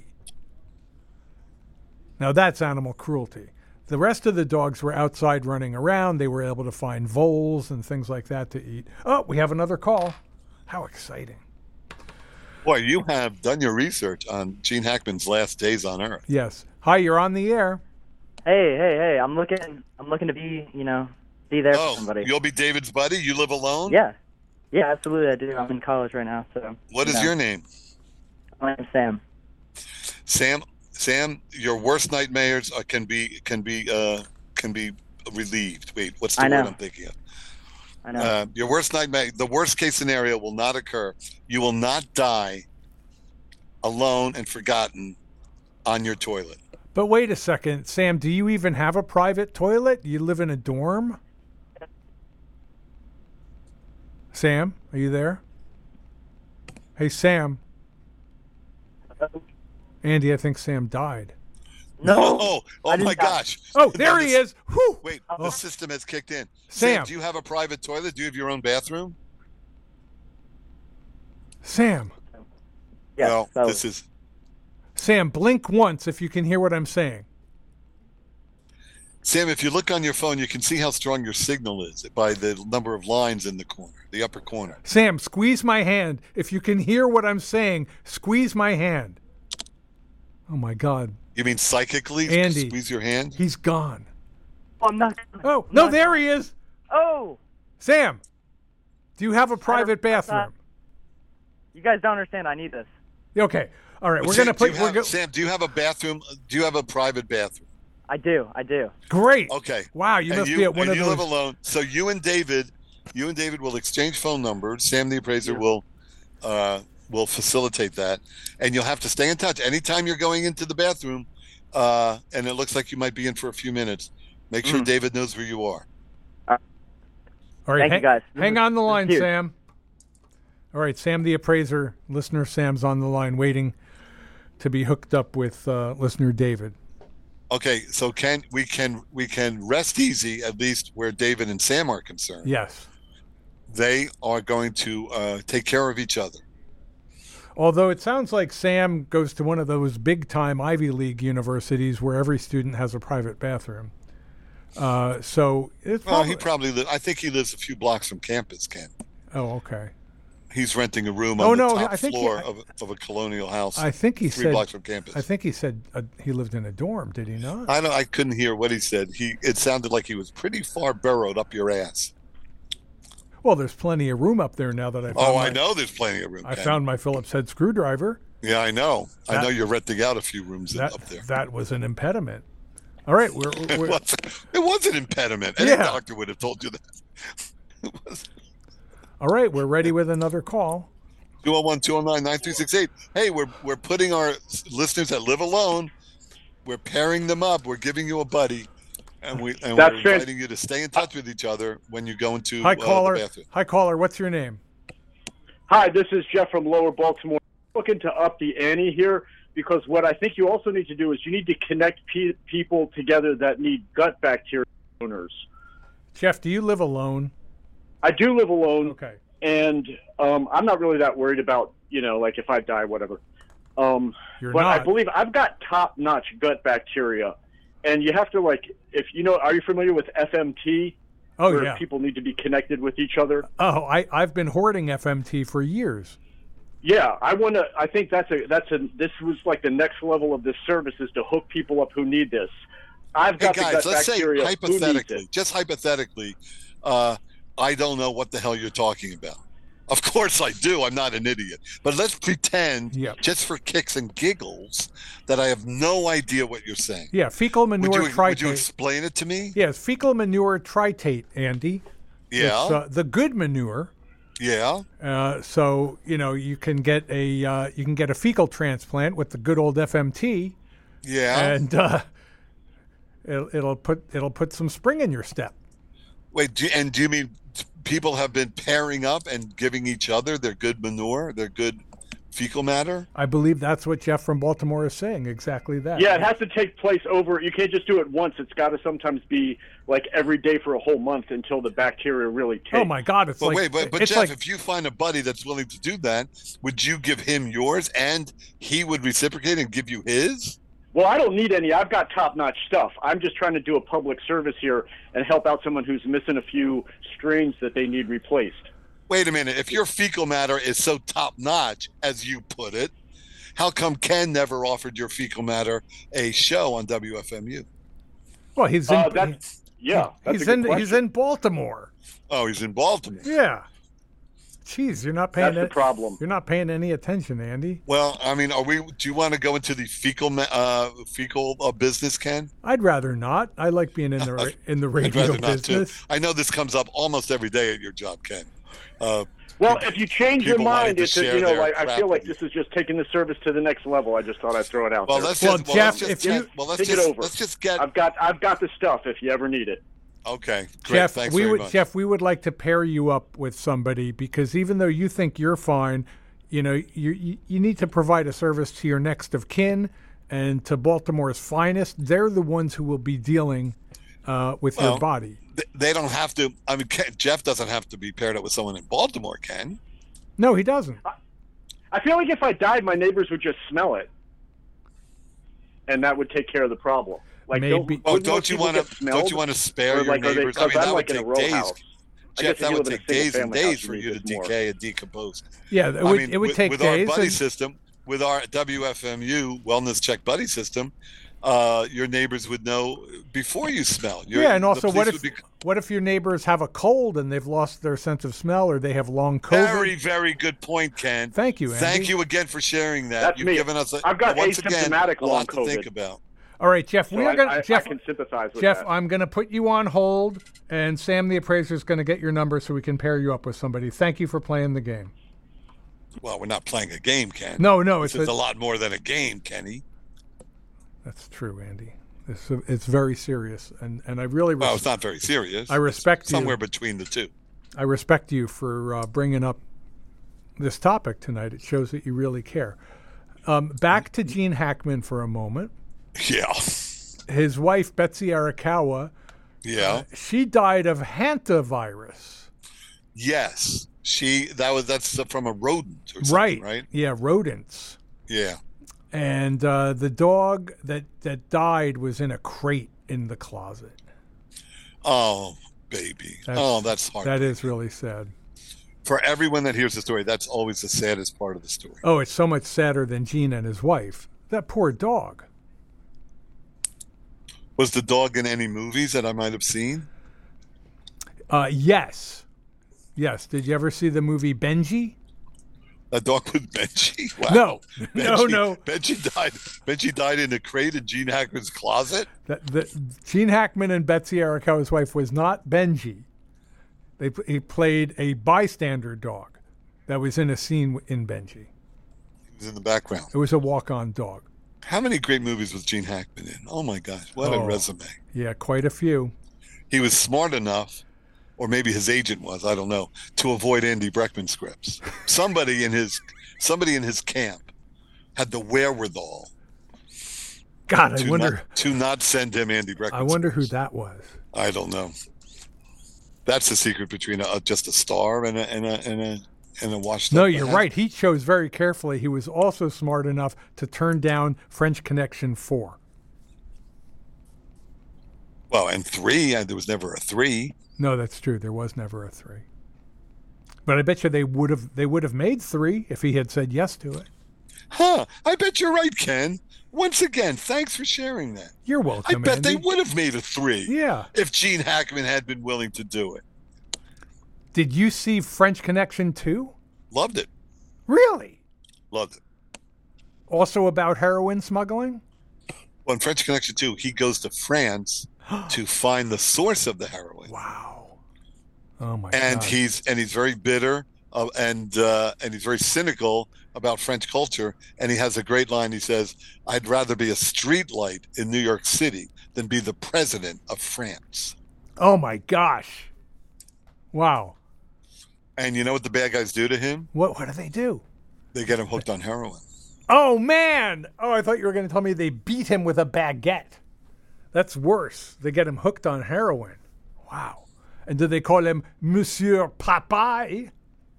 Speaker 2: Now that's animal cruelty. The rest of the dogs were outside running around. They were able to find voles and things like that to eat. Oh, we have another call. How exciting.
Speaker 3: Boy, you have done your research on Gene Hackman's last days on Earth.
Speaker 2: Yes. Hi, you're on the air.
Speaker 5: Hey, hey, hey! I'm looking. I'm looking to be, you know, be there
Speaker 3: Oh,
Speaker 5: for somebody.
Speaker 3: you'll be David's buddy? You live alone?
Speaker 5: Yeah, yeah, absolutely. I do. I'm in college right now, so.
Speaker 3: What
Speaker 5: you
Speaker 3: is
Speaker 5: know.
Speaker 3: your name?
Speaker 5: My name's Sam.
Speaker 3: Sam, Sam, your worst nightmares uh, can be can be uh, can be relieved. Wait, what's the
Speaker 5: I know.
Speaker 3: word I'm thinking of?
Speaker 5: I know.
Speaker 3: Uh, your worst nightmare, the worst case scenario will not occur. You will not die alone and forgotten on your toilet.
Speaker 2: But wait a second, Sam, do you even have a private toilet? You live in a dorm? Sam, are you there? Hey, Sam. Andy, I think Sam died.
Speaker 5: no.
Speaker 3: Oh, oh
Speaker 5: I didn't
Speaker 3: my
Speaker 5: die.
Speaker 3: gosh.
Speaker 2: Oh, there he is. Whew.
Speaker 3: Wait,
Speaker 2: Oh.
Speaker 3: the system has kicked in.
Speaker 2: Sam.
Speaker 3: do you have a private toilet? Do you have your own bathroom?
Speaker 2: Sam.
Speaker 5: Yeah.
Speaker 3: well,
Speaker 5: so,
Speaker 3: this is
Speaker 2: Sam, blink once if you can hear what I'm saying.
Speaker 3: Sam, if you look on your phone, you can see how strong your signal is by the number of lines in the corner, the upper corner.
Speaker 2: Sam, squeeze my hand. If you can hear what I'm saying, squeeze my hand. Oh, my God.
Speaker 3: You mean psychically?
Speaker 2: Andy.
Speaker 3: Squeeze your hand?
Speaker 2: He's gone.
Speaker 5: oh, I'm not.
Speaker 2: Oh,
Speaker 5: I'm
Speaker 2: no,
Speaker 5: not-
Speaker 2: there he is.
Speaker 5: Oh,
Speaker 2: Sam, do you have a private
Speaker 5: I thought-
Speaker 2: bathroom?
Speaker 5: you guys don't understand. I need this.
Speaker 2: Okay. All right. We're
Speaker 3: Sam,
Speaker 2: going to
Speaker 3: do you
Speaker 2: put. We're
Speaker 3: have-
Speaker 2: go-
Speaker 3: Sam, do you have a bathroom? Do you have a private bathroom?
Speaker 5: I do. I do.
Speaker 2: Great.
Speaker 3: Okay.
Speaker 2: Wow, you
Speaker 3: and
Speaker 2: must
Speaker 3: you,
Speaker 2: be at one
Speaker 3: and
Speaker 2: of
Speaker 3: you
Speaker 2: those.
Speaker 3: live alone. So you and David, you and David will exchange phone numbers. Sam the appraiser
Speaker 5: Yeah.
Speaker 3: will uh, will facilitate that, and you'll have to stay in touch anytime you're going into the bathroom. Uh, and it looks like you might be in for a few minutes. Make sure
Speaker 5: Mhm.
Speaker 3: David knows where you are.
Speaker 2: All right.
Speaker 5: Thank
Speaker 2: hang,
Speaker 5: you, guys. This
Speaker 2: hang
Speaker 5: is-
Speaker 2: on the
Speaker 5: this is
Speaker 2: line,
Speaker 5: huge.
Speaker 2: Sam. All right, Sam the appraiser, listener Sam's on the line waiting to be hooked up with uh, listener David.
Speaker 3: Okay, so can we can we can rest easy at least where David and Sam are concerned.
Speaker 2: Yes.
Speaker 3: They are going to uh, take care of each other.
Speaker 2: Although it sounds like Sam goes to one of those big-time Ivy League universities where every student has a private bathroom. Uh, so it's
Speaker 3: Well,
Speaker 2: probably,
Speaker 3: he probably li- I think he lives a few blocks from campus, Ken.
Speaker 2: oh, okay.
Speaker 3: He's renting a room
Speaker 2: Oh,
Speaker 3: on the
Speaker 2: no,
Speaker 3: top
Speaker 2: I think he-
Speaker 3: floor of, of a colonial house.
Speaker 2: I think he
Speaker 3: three
Speaker 2: said.
Speaker 3: blocks from campus.
Speaker 2: I think he said uh, he lived in a dorm. Did he not?
Speaker 3: I don't. I couldn't hear what he said. He. It sounded like he was pretty far burrowed up your ass.
Speaker 2: Well, there's plenty of room up there now that I. Found
Speaker 3: Oh,
Speaker 2: my,
Speaker 3: I know. There's plenty of room.
Speaker 2: I
Speaker 3: Ken.
Speaker 2: found my Phillips head screwdriver.
Speaker 3: Yeah, I know. I
Speaker 2: That-
Speaker 3: know you're renting out a few rooms in,
Speaker 2: That
Speaker 3: up there.
Speaker 2: that was an impediment. All right, we're,
Speaker 3: It
Speaker 2: we're
Speaker 3: was, it was an impediment. Any
Speaker 2: Yeah.
Speaker 3: doctor would have told you that. It was
Speaker 2: all right. We're ready with another call.
Speaker 3: two oh one, two oh nine, nine three six eight. Hey, we're we're putting our listeners that live alone, we're pairing them up. We're giving you a buddy, and we and
Speaker 6: That's
Speaker 3: we're
Speaker 6: true.
Speaker 3: inviting you to stay in touch with each other when you go into
Speaker 2: Hi,
Speaker 3: uh,
Speaker 2: caller.
Speaker 3: the bathroom.
Speaker 2: Hi, caller. What's your name?
Speaker 6: Hi, this is Jeff from Lower Baltimore. Looking to up the ante here because what I think you also need to do is you need to connect pe- people together that need gut bacteria owners.
Speaker 2: Jeff, do you live alone?
Speaker 6: I do live alone,
Speaker 2: Okay.
Speaker 6: and um, I'm not really that worried about, you know, like if I die, whatever. Um,
Speaker 2: You're
Speaker 6: but I
Speaker 2: not.
Speaker 6: believe I've got top-notch gut bacteria, and you have to, like, if you know, are you familiar with F M T?
Speaker 2: Oh,
Speaker 6: where
Speaker 2: yeah.
Speaker 6: people need to be connected with each other.
Speaker 2: Oh, I, I've been hoarding F M T for years.
Speaker 6: Yeah, I want to. I think that's a that's a. This was like the next level of this service is to hook people up who need this. I've
Speaker 3: Hey
Speaker 6: got
Speaker 3: guys,
Speaker 6: the gut
Speaker 3: let's say
Speaker 6: bacteria. Who needs
Speaker 3: hypothetically,
Speaker 6: it?
Speaker 3: just hypothetically, uh, I don't know what the hell you're talking about. Of course I do. I'm not an idiot. But let's pretend,
Speaker 2: Yep.
Speaker 3: just for kicks and giggles, that I have no idea what you're saying.
Speaker 2: Yeah, fecal manure
Speaker 3: Would you,
Speaker 2: tritate.
Speaker 3: would you explain it to me?
Speaker 2: Yes, fecal manure tritate, Andy.
Speaker 3: Yeah.
Speaker 2: It's, uh, the good manure.
Speaker 3: Yeah.
Speaker 2: Uh, so you know you can get a uh, you can get a fecal transplant with the good old F M T,
Speaker 3: Yeah.
Speaker 2: and uh, it'll, it'll put it'll put some spring in your step.
Speaker 3: Wait, do, and do you mean people have been pairing up and giving each other their good manure, their good fecal matter?
Speaker 2: I believe that's what Jeff from Baltimore is saying. Exactly that.
Speaker 6: Yeah, it has to take place over. You can't just do it once. It's got to sometimes be like every day for a whole month until the bacteria really take.
Speaker 2: Oh my God! It's
Speaker 3: But
Speaker 2: like
Speaker 3: wait, but, but
Speaker 2: it's
Speaker 3: Jeff,
Speaker 2: like
Speaker 3: if you find a buddy that's willing to do that, would you give him yours and he would reciprocate and give you his?
Speaker 6: Well, I don't need any. I've got top-notch stuff. I'm just trying to do a public service here and help out someone who's missing a few strains that they need replaced.
Speaker 3: Wait a minute. If your fecal matter is so top notch, as you put it, how come Ken never offered your fecal matter a show on W F M U?
Speaker 2: well, he's in
Speaker 6: Uh, that's, yeah, that's
Speaker 2: he's
Speaker 6: a
Speaker 2: in
Speaker 6: good
Speaker 2: he's
Speaker 6: question.
Speaker 2: in Baltimore.
Speaker 3: Oh, he's in Baltimore.
Speaker 2: Yeah. Jeez, you're not paying
Speaker 6: That's the
Speaker 2: any,
Speaker 6: problem.
Speaker 2: you're not paying any attention, Andy.
Speaker 3: Well, I mean, are we? Do you want to go into the fecal ma- uh, fecal uh, business, Ken?
Speaker 2: I'd rather not. I like being in the ra- in the
Speaker 3: I'd
Speaker 2: radio
Speaker 3: rather not too.
Speaker 2: business.
Speaker 3: I know this comes up almost every day at your job, Ken. Uh,
Speaker 6: Well, if you change your
Speaker 3: people wanting
Speaker 6: mind,
Speaker 3: to
Speaker 6: it's a,
Speaker 3: share
Speaker 6: you know,
Speaker 3: their
Speaker 6: like I
Speaker 3: crap
Speaker 6: feel like
Speaker 3: with
Speaker 6: this is just taking the service to the next level. I just thought I'd throw it out
Speaker 3: well,
Speaker 6: there.
Speaker 3: let's
Speaker 2: Well,
Speaker 3: just, well,
Speaker 2: Jeff,
Speaker 3: let's just
Speaker 2: if
Speaker 3: get,
Speaker 2: you-
Speaker 3: well, let's
Speaker 6: think it
Speaker 3: just
Speaker 6: over.
Speaker 3: let's just get
Speaker 6: I've got I've got the stuff if you ever need it.
Speaker 3: okay. Great,
Speaker 2: Jeff,
Speaker 3: thanks
Speaker 2: we
Speaker 3: very
Speaker 2: would
Speaker 3: much.
Speaker 2: Jeff, we would like to pair you up with somebody because even though you think you're fine, you know, you you, you need to provide a service to your next of kin and to Baltimore's finest. They're the ones who will be dealing uh, with
Speaker 3: Well,
Speaker 2: your body.
Speaker 3: Th- They don't have to. I mean, Ken, Jeff doesn't have to be paired up with someone in Baltimore, Ken.
Speaker 2: No, he doesn't.
Speaker 6: I feel like if I died, my neighbors would just smell it, and that would take care of the problem. Like,
Speaker 2: Maybe.
Speaker 6: don't,
Speaker 3: Oh,
Speaker 6: wouldn't
Speaker 3: don't
Speaker 6: most
Speaker 3: you
Speaker 6: people
Speaker 3: want
Speaker 6: get
Speaker 3: to?
Speaker 6: smelled?
Speaker 3: Don't you want to spare
Speaker 6: Or,
Speaker 3: your
Speaker 6: like, are they-
Speaker 3: neighbors? I mean,
Speaker 6: because
Speaker 3: that
Speaker 6: I'm,
Speaker 3: would
Speaker 6: like, in a
Speaker 3: take
Speaker 6: row
Speaker 3: days.
Speaker 6: house. I
Speaker 3: Jeff,
Speaker 6: guess if
Speaker 3: that
Speaker 6: you
Speaker 3: would
Speaker 6: live in a
Speaker 3: take days and
Speaker 6: single-family house,
Speaker 3: days for
Speaker 6: you
Speaker 3: you to
Speaker 6: need this more.
Speaker 3: decay and decompose.
Speaker 2: Yeah, it
Speaker 3: I
Speaker 2: would
Speaker 3: mean,
Speaker 2: it would
Speaker 3: with,
Speaker 2: take
Speaker 3: with
Speaker 2: days.
Speaker 3: our buddy
Speaker 2: and-
Speaker 3: system, with our W F M U Wellness Check Buddy system, uh, your neighbors would know before you smell. Your,
Speaker 2: yeah, and
Speaker 3: the
Speaker 2: also, what
Speaker 3: police
Speaker 2: if
Speaker 3: would be
Speaker 2: what if your neighbors have a cold and they've lost their sense of smell, or they have long COVID?
Speaker 3: very, very good point, Ken.
Speaker 2: Thank you, Andy.
Speaker 3: Thank you again for sharing that.
Speaker 6: That's
Speaker 3: You've
Speaker 6: me.
Speaker 3: given us, a,
Speaker 6: I've got
Speaker 3: once again,
Speaker 6: asymptomatic
Speaker 3: a
Speaker 6: long
Speaker 3: lot to think
Speaker 6: COVID.
Speaker 3: about.
Speaker 2: All right, Jeff,
Speaker 6: So
Speaker 2: we are
Speaker 6: I,
Speaker 2: going
Speaker 6: I,
Speaker 2: to Jeff.
Speaker 6: I can sympathize with
Speaker 2: Jeff,
Speaker 6: that.
Speaker 2: I'm going to put you on hold, and Sam the appraiser is going to get your number so we can pair you up with somebody. Thank you for playing the game.
Speaker 3: Well, we're not playing a game, Ken.
Speaker 2: No, no,
Speaker 3: This
Speaker 2: it's
Speaker 3: is
Speaker 2: a-
Speaker 3: a lot more than a game, Kenny.
Speaker 2: That's true, Andy. It's it's very serious, and, and I really res-
Speaker 3: Well, it's not very serious.
Speaker 2: I respect
Speaker 3: It's somewhere
Speaker 2: you.
Speaker 3: between the two.
Speaker 2: I respect you for uh, bringing up this topic tonight. It shows that you really care. Um, back to Gene Hackman for a moment.
Speaker 3: Yeah.
Speaker 2: His wife Betsy Arakawa,
Speaker 3: Yeah.
Speaker 2: she died of hantavirus.
Speaker 3: Yes. She that was that's from a rodent or something,
Speaker 2: Right.
Speaker 3: right?
Speaker 2: Yeah, rodents.
Speaker 3: Yeah.
Speaker 2: And uh, the dog that, that died was in a crate in the closet.
Speaker 3: Oh, baby.
Speaker 2: That's-
Speaker 3: oh, that's hard.
Speaker 2: That is really sad.
Speaker 3: For everyone that hears the story, that's always the saddest part of the story.
Speaker 2: Oh, it's so much sadder than Gene and his wife. That poor dog.
Speaker 3: Was the dog in any movies that I might have seen?
Speaker 2: Uh, yes. Yes. Did you ever see the movie Benji?
Speaker 3: A dog with Benji? Wow.
Speaker 2: No,
Speaker 3: Benji,
Speaker 2: no, no.
Speaker 3: Benji died. Benji died in a crate in Gene Hackman's closet.
Speaker 2: The, the, Gene Hackman and Betsy Arakawa's wife was not Benji. They he played a bystander dog that was in a scene in Benji.
Speaker 3: He was in the background.
Speaker 2: It was a walk-on dog.
Speaker 3: How many great movies was Gene Hackman in? Oh my gosh, what
Speaker 2: Oh.
Speaker 3: a resume!
Speaker 2: Yeah, quite a few.
Speaker 3: He was smart enough, or maybe his agent was, I don't know, to avoid Andy Breckman scripts. Somebody in his somebody in his camp had the wherewithal
Speaker 2: God, I
Speaker 3: to
Speaker 2: wonder.
Speaker 3: not, to not send him Andy Breckman.
Speaker 2: I wonder who
Speaker 3: scripts.
Speaker 2: that was.
Speaker 3: I don't know. That's the secret between a, just a star and a and a and a and a washed
Speaker 2: No,
Speaker 3: up
Speaker 2: you're
Speaker 3: hat.
Speaker 2: right. He chose very carefully. He was also smart enough to turn down French Connection four.
Speaker 3: Well, and three, uh, there was never a three.
Speaker 2: No, that's true. There was never a three. But I bet you they would have they would have made three if he had said yes to it.
Speaker 3: Huh? I bet you're right, Ken. Once again, thanks for sharing that.
Speaker 2: You're
Speaker 3: I
Speaker 2: welcome.
Speaker 3: bet
Speaker 2: Andy.
Speaker 3: they would have made a three
Speaker 2: Yeah.
Speaker 3: if Gene Hackman had been willing to do it.
Speaker 2: Did you see French Connection two?
Speaker 3: Loved it.
Speaker 2: Really?
Speaker 3: Loved it.
Speaker 2: Also about heroin smuggling?
Speaker 3: Well, in French Connection two, he goes to France to find the source of the heroin.
Speaker 2: Wow. Oh my
Speaker 3: and
Speaker 2: God.
Speaker 3: he's and he's very bitter uh, and uh, and he's very cynical about French culture. And he has a great line. He says, "I'd rather be a street light in New York City than be the president of France."
Speaker 2: Oh my gosh. Wow.
Speaker 3: And you know what the bad guys do to him?
Speaker 2: What what do they do?
Speaker 3: They get him hooked on heroin.
Speaker 2: Oh man. Oh, I thought you were going to tell me they beat him with a baguette. That's worse. They get him hooked on heroin. Wow. And do they call him Monsieur Popeye?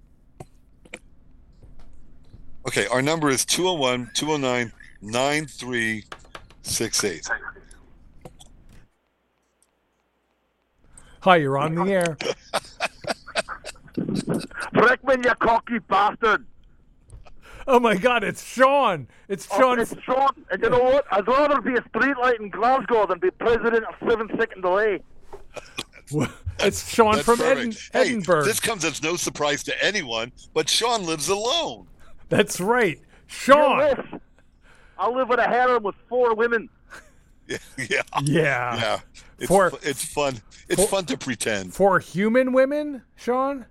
Speaker 3: Okay, our number is two oh one, two oh nine, nine three six eight.
Speaker 2: Hi, you're on the air.
Speaker 7: Breckman, you cocky bastard.
Speaker 2: Oh my God, it's Sean. It's Sean.
Speaker 7: Oh, it's Sean. And you know what? I'd rather be a streetlight in Glasgow than be president of seven second delay.
Speaker 2: It's Sean
Speaker 3: That's
Speaker 2: from
Speaker 3: perfect.
Speaker 2: Edin-
Speaker 3: Hey,
Speaker 2: Edinburgh.
Speaker 3: this comes as no surprise to anyone, but Sean lives alone.
Speaker 2: That's right.
Speaker 7: Hear
Speaker 2: Sean.
Speaker 7: this. I live in a harem with four women.
Speaker 3: Yeah, yeah,
Speaker 2: Yeah.
Speaker 3: yeah. It's
Speaker 2: For-
Speaker 3: fu- it's fun. It's
Speaker 2: for-
Speaker 3: fun to pretend.
Speaker 2: For human women, Sean?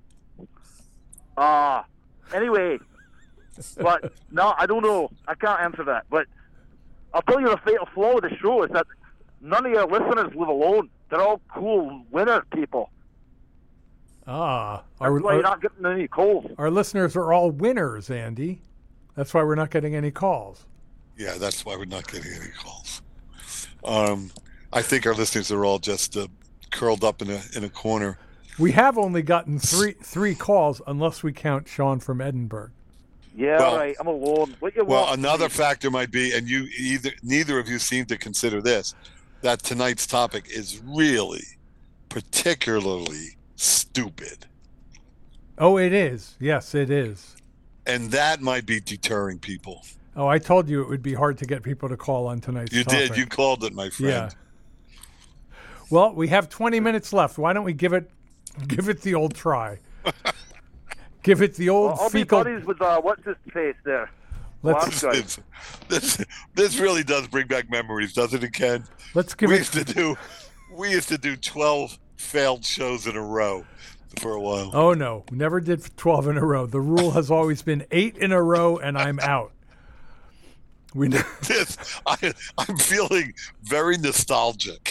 Speaker 7: Ah, anyway. But, no, I don't know. I can't answer that. But I'll tell you the fatal flaw of the show is that none of your listeners live alone. They're all cool winner people.
Speaker 2: Ah.
Speaker 7: That's
Speaker 2: Our,
Speaker 7: why you're
Speaker 2: our,
Speaker 7: not getting any calls.
Speaker 2: our listeners are all winners, Andy. That's why we're not getting any calls.
Speaker 3: Yeah, that's why we're not getting any calls. Um, I think our listeners are all just uh, curled up in a in a corner.
Speaker 2: We have only gotten three three calls, unless we count Sean from Edinburgh.
Speaker 7: Yeah,
Speaker 3: Well-
Speaker 7: right. I'm alone. What you
Speaker 3: Well,
Speaker 7: want?
Speaker 3: another factor might be, and you either neither of you seem to consider this, that tonight's topic is really particularly stupid,
Speaker 2: Oh, it is. Yes, it is.
Speaker 3: and that might be deterring people.
Speaker 2: Oh, I told you it would be hard to get people to call on tonight's
Speaker 3: You
Speaker 2: topic.
Speaker 3: did. You called it, my friend.
Speaker 2: Yeah. Well, we have twenty minutes left. Why don't we give it give it the old try? Give it the old
Speaker 7: I'll be
Speaker 2: fecal.
Speaker 7: buddies with, uh, what's his face there?
Speaker 2: Let's
Speaker 7: Last guy.
Speaker 3: This, this this really does bring back memories, doesn't it, Ken?
Speaker 2: let's give
Speaker 3: We
Speaker 2: it.
Speaker 3: used to do we used to do twelve failed shows in a row for a while.
Speaker 2: Oh no, we never did twelve in a row. The rule has always been eight in a row, and I'm out. We ne-
Speaker 3: This, I, I'm feeling very nostalgic.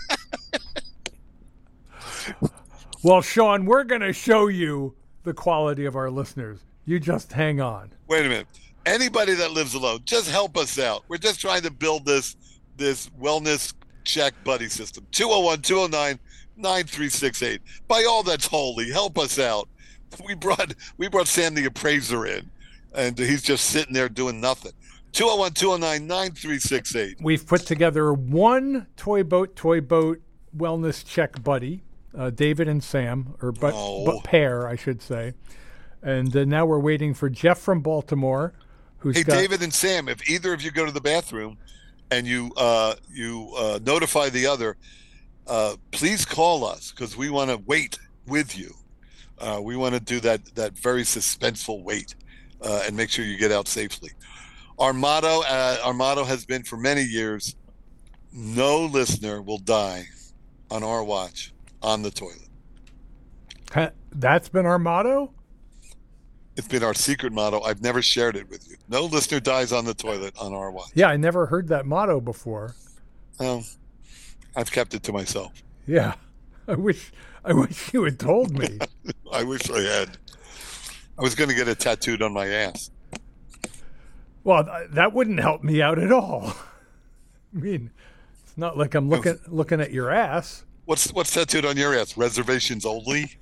Speaker 2: well, Sean, we're going to show you the quality of our listeners. You just hang on.
Speaker 3: Wait a minute. Anybody that lives alone, just help us out. We're just trying to build this this wellness check buddy system. two oh one, two oh nine, nine three six eight. By all that's holy, help us out. We brought we brought Sam the appraiser in, and he's just sitting there doing nothing. two oh one, two oh nine, nine three six eight.
Speaker 2: We've put together one toy boat, toy boat wellness check buddy, uh, David and Sam, or but,
Speaker 3: Oh.
Speaker 2: but pair, I should say. And uh, now we're waiting for Jeff from Baltimore, who's
Speaker 3: Hey,
Speaker 2: got.
Speaker 3: David and Sam, if either of you go to the bathroom and you uh, you uh, notify the other, uh, please call us because we want to wait with you. Uh, we want to do that that very suspenseful wait uh, and make sure you get out safely. Our motto, uh, our motto has been for many years: no listener will die on our watch on the toilet.
Speaker 2: Ha- That's been our motto?
Speaker 3: It's been our secret motto. I've never shared it with you. No listener dies on the toilet on our watch.
Speaker 2: Yeah, I never heard that motto before.
Speaker 3: Well, I've kept it to myself.
Speaker 2: Yeah. I wish I wish you had told me.
Speaker 3: I wish I had. I was going to get it tattooed on my ass.
Speaker 2: Well, th- that wouldn't help me out at all. I mean, it's not like I'm looking looking at your ass.
Speaker 3: What's what's tattooed on your ass? Reservations only?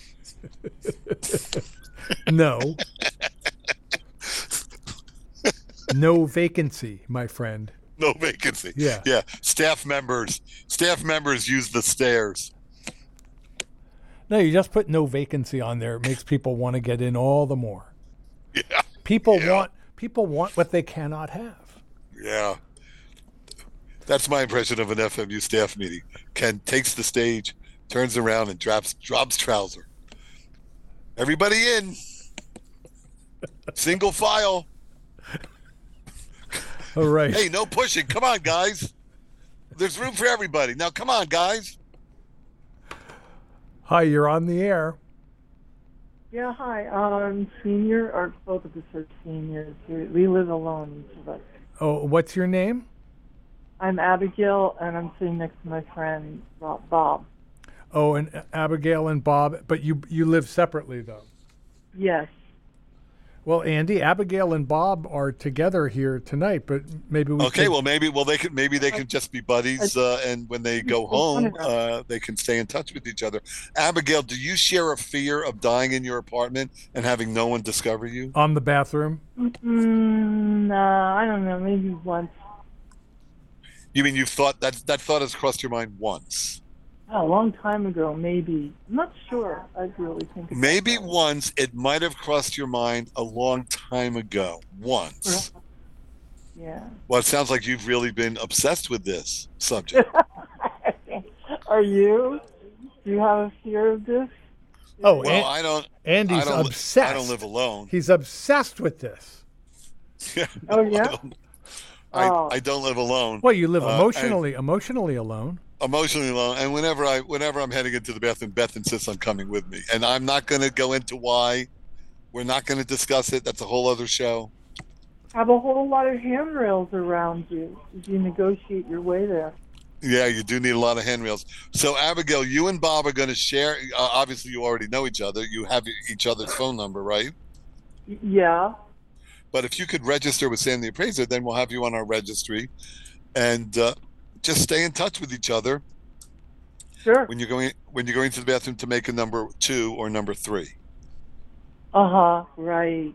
Speaker 2: No. No vacancy, my friend.
Speaker 3: No vacancy.
Speaker 2: Yeah.
Speaker 3: Yeah. Staff members. Staff members use the stairs.
Speaker 2: No, you just put no vacancy on there. It makes people want to get in all the more.
Speaker 3: Yeah.
Speaker 2: People
Speaker 3: Yeah.
Speaker 2: want people want what they cannot have.
Speaker 3: Yeah. That's my impression of an F M U staff meeting. Ken takes the stage, turns around, and drops drops trouser. Everybody in. Single file.
Speaker 2: All right.
Speaker 3: Hey, no pushing. Come on, guys. There's room for everybody. Now, come on, guys.
Speaker 2: Hi, you're on the air.
Speaker 8: Yeah, hi. Um, senior, or both of us are seniors. We, we live alone, each of us.
Speaker 2: Oh, what's your name?
Speaker 8: I'm Abigail, and I'm sitting next to my friend Bob. Bob.
Speaker 2: Oh, and Abigail and Bob, but you you live separately though.
Speaker 8: Yes.
Speaker 2: Well, Andy, Abigail and Bob are together here tonight, but maybe we
Speaker 3: Okay,
Speaker 2: could-
Speaker 3: well, maybe well they could maybe they can just be buddies, uh, and when they go home, uh, they can stay in touch with each other. Abigail, do you share a fear of dying in your apartment and having no one discover you?
Speaker 2: on the bathroom.
Speaker 8: Mm, no, I don't know. Maybe once.
Speaker 3: You mean you've thought that that thought has crossed your mind once?
Speaker 8: A long time ago, maybe. I'm not sure. I'd really think. about
Speaker 3: Maybe
Speaker 8: that.
Speaker 3: once. It might have crossed your mind a long time ago. Once.
Speaker 8: Yeah.
Speaker 3: Well, it sounds like you've really been obsessed with this subject.
Speaker 8: Are you? Do you have a fear of this?
Speaker 2: Oh,
Speaker 3: Well,
Speaker 2: An-
Speaker 3: I don't.
Speaker 2: Andy's
Speaker 3: I don't, li-
Speaker 2: obsessed.
Speaker 3: I don't live alone.
Speaker 2: He's obsessed with this.
Speaker 8: Oh, yeah?
Speaker 3: I don't, I,
Speaker 8: Oh.
Speaker 3: I don't live alone.
Speaker 2: Well, you live
Speaker 3: Uh, and-
Speaker 2: emotionally emotionally alone.
Speaker 3: emotionally alone, and whenever I whenever I'm heading into the bathroom, Beth insists on coming with me, and I'm not going to go into why. We're not going to discuss it. That's a whole other show.
Speaker 8: Have a whole lot of handrails around you as you negotiate your way there.
Speaker 3: Yeah, you do need a lot of handrails. So, Abigail, you and Bob are going to share. Uh, obviously, you already know each other. You have each other's phone number, right?
Speaker 8: Y- Yeah.
Speaker 3: But if you could register with Sam the Appraiser, then we'll have you on our registry, and uh, just stay in touch with each other
Speaker 8: Sure.
Speaker 3: when you're going when you're going to the bathroom to make a number two or number three.
Speaker 8: Uh huh. Right.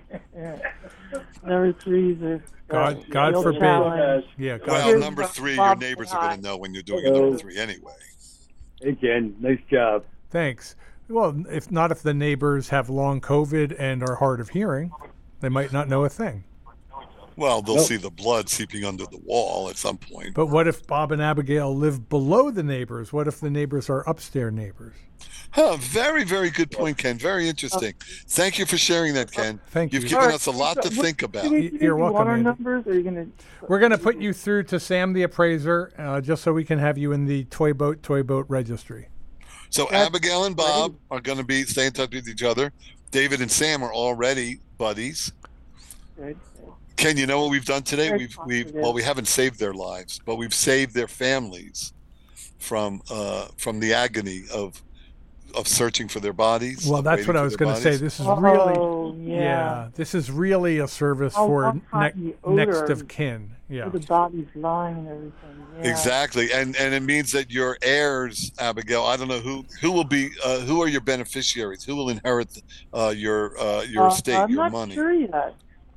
Speaker 8: Number threes are.
Speaker 2: God,
Speaker 8: uh,
Speaker 2: God
Speaker 8: real
Speaker 2: forbid.
Speaker 8: challenge.
Speaker 2: Yeah, God.
Speaker 3: Well,
Speaker 8: Here's
Speaker 3: number
Speaker 8: Bob-
Speaker 3: three, your
Speaker 8: Bob
Speaker 3: neighbors
Speaker 8: High.
Speaker 3: are going to know when you're doing a number three anyway.
Speaker 6: Again, nice job.
Speaker 2: Thanks. Well, if not, if the neighbors have long COVID and are hard of hearing, they might not know a thing.
Speaker 3: Well, they'll
Speaker 6: Nope.
Speaker 3: see the blood seeping under the wall at some point.
Speaker 2: But what if Bob and Abigail live below the neighbors? What if the neighbors are upstairs neighbors?
Speaker 3: Huh, very, very good point, Ken. Very interesting. Thank you for sharing that, Ken.
Speaker 2: Thank
Speaker 3: You've
Speaker 2: you.
Speaker 3: given
Speaker 8: All right,
Speaker 3: us a lot to
Speaker 8: so what-
Speaker 3: think about.
Speaker 8: do we-
Speaker 2: Y-
Speaker 8: do
Speaker 2: you're
Speaker 8: we
Speaker 2: welcome,
Speaker 8: want our
Speaker 2: Andy.
Speaker 8: numbers? Or are you gonna?
Speaker 2: We're going to put you through to Sam the Appraiser, uh, just so we can have you in the Toy Boat Toy Boat Registry.
Speaker 3: So
Speaker 8: That's
Speaker 3: Abigail and Bob are going to be stay in touch with each other. David and Sam are already buddies.
Speaker 8: Good.
Speaker 3: Ken, you know what we've done today?
Speaker 8: Very
Speaker 3: We've we've
Speaker 8: positive.
Speaker 3: well, we haven't saved their lives, but we've saved their families from uh, from the agony of of searching for their bodies.
Speaker 2: Well,
Speaker 3: of
Speaker 2: that's
Speaker 3: waiting
Speaker 2: what I
Speaker 3: for
Speaker 2: was
Speaker 3: their
Speaker 2: going to say.
Speaker 3: bodies.
Speaker 2: This is
Speaker 8: Oh,
Speaker 2: really,
Speaker 8: yeah.
Speaker 2: this is really a service
Speaker 8: Oh,
Speaker 2: for
Speaker 8: one time
Speaker 2: ne-
Speaker 8: the
Speaker 2: next
Speaker 8: odor.
Speaker 2: of kin. Yeah.
Speaker 8: Where the body's lying and everything. Yeah.
Speaker 3: Exactly, and and it means that your heirs, Abigail. I don't know who who will be uh, who are your beneficiaries. Who will inherit uh, your uh, your
Speaker 8: Uh,
Speaker 3: estate,
Speaker 8: I'm
Speaker 3: your
Speaker 8: not
Speaker 3: money?
Speaker 8: sure yet.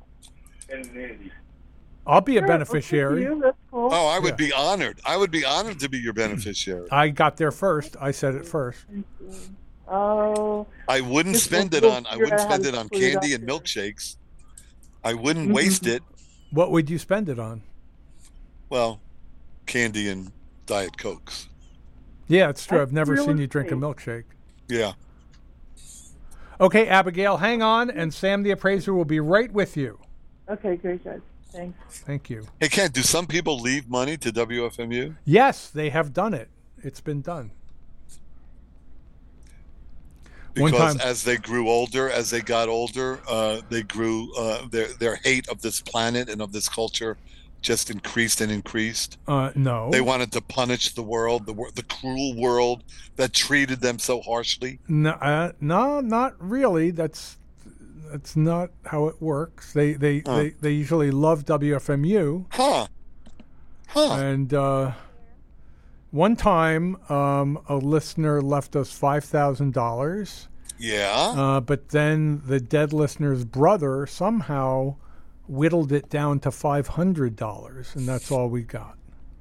Speaker 2: I'll be a
Speaker 8: Sure,
Speaker 2: beneficiary.
Speaker 8: okay, you, that's cool.
Speaker 3: Oh, I would
Speaker 2: Yeah.
Speaker 3: be honored. I would be honored to be your beneficiary.
Speaker 2: I got there first. I said it first.
Speaker 8: Oh,
Speaker 3: I wouldn't
Speaker 8: Just
Speaker 3: spend it
Speaker 8: we'll
Speaker 3: on. I
Speaker 8: figure
Speaker 3: wouldn't
Speaker 8: out how
Speaker 3: spend
Speaker 8: to
Speaker 3: it on
Speaker 8: split it
Speaker 3: candy
Speaker 8: up
Speaker 3: and
Speaker 8: here.
Speaker 3: milkshakes. I wouldn't
Speaker 8: Mhm.
Speaker 3: waste it.
Speaker 2: What would you spend it on?
Speaker 3: Well, candy and Diet Cokes.
Speaker 2: Yeah, it's true.
Speaker 8: That's
Speaker 2: I've never
Speaker 8: real
Speaker 2: seen you drink a
Speaker 8: estate.
Speaker 2: milkshake.
Speaker 3: Yeah.
Speaker 2: Okay, Abigail, hang on, and Sam the appraiser will be right with you.
Speaker 8: Okay, great, guys. Thanks.
Speaker 2: Thank you.
Speaker 3: Hey, Ken, do some people leave money to W F M U?
Speaker 2: Yes, they have done it. It's been done.
Speaker 3: Because
Speaker 2: One time,
Speaker 3: as they grew older, as they got older, uh, they grew uh, their their hate of this planet and of this culture just increased and increased.
Speaker 2: uh, no.
Speaker 3: They wanted to punish the world, the wor- the cruel world that treated them so harshly.
Speaker 2: No, uh, no, not really. That's that's not how it works. They they,
Speaker 3: Huh.
Speaker 2: they, they usually love W F M U.
Speaker 3: Huh. Huh.
Speaker 2: And uh, one time, um, a listener left us five thousand dollars.
Speaker 3: Yeah.
Speaker 2: Uh, but then the dead listener's brother somehow whittled it down to five hundred dollars, and that's all we got.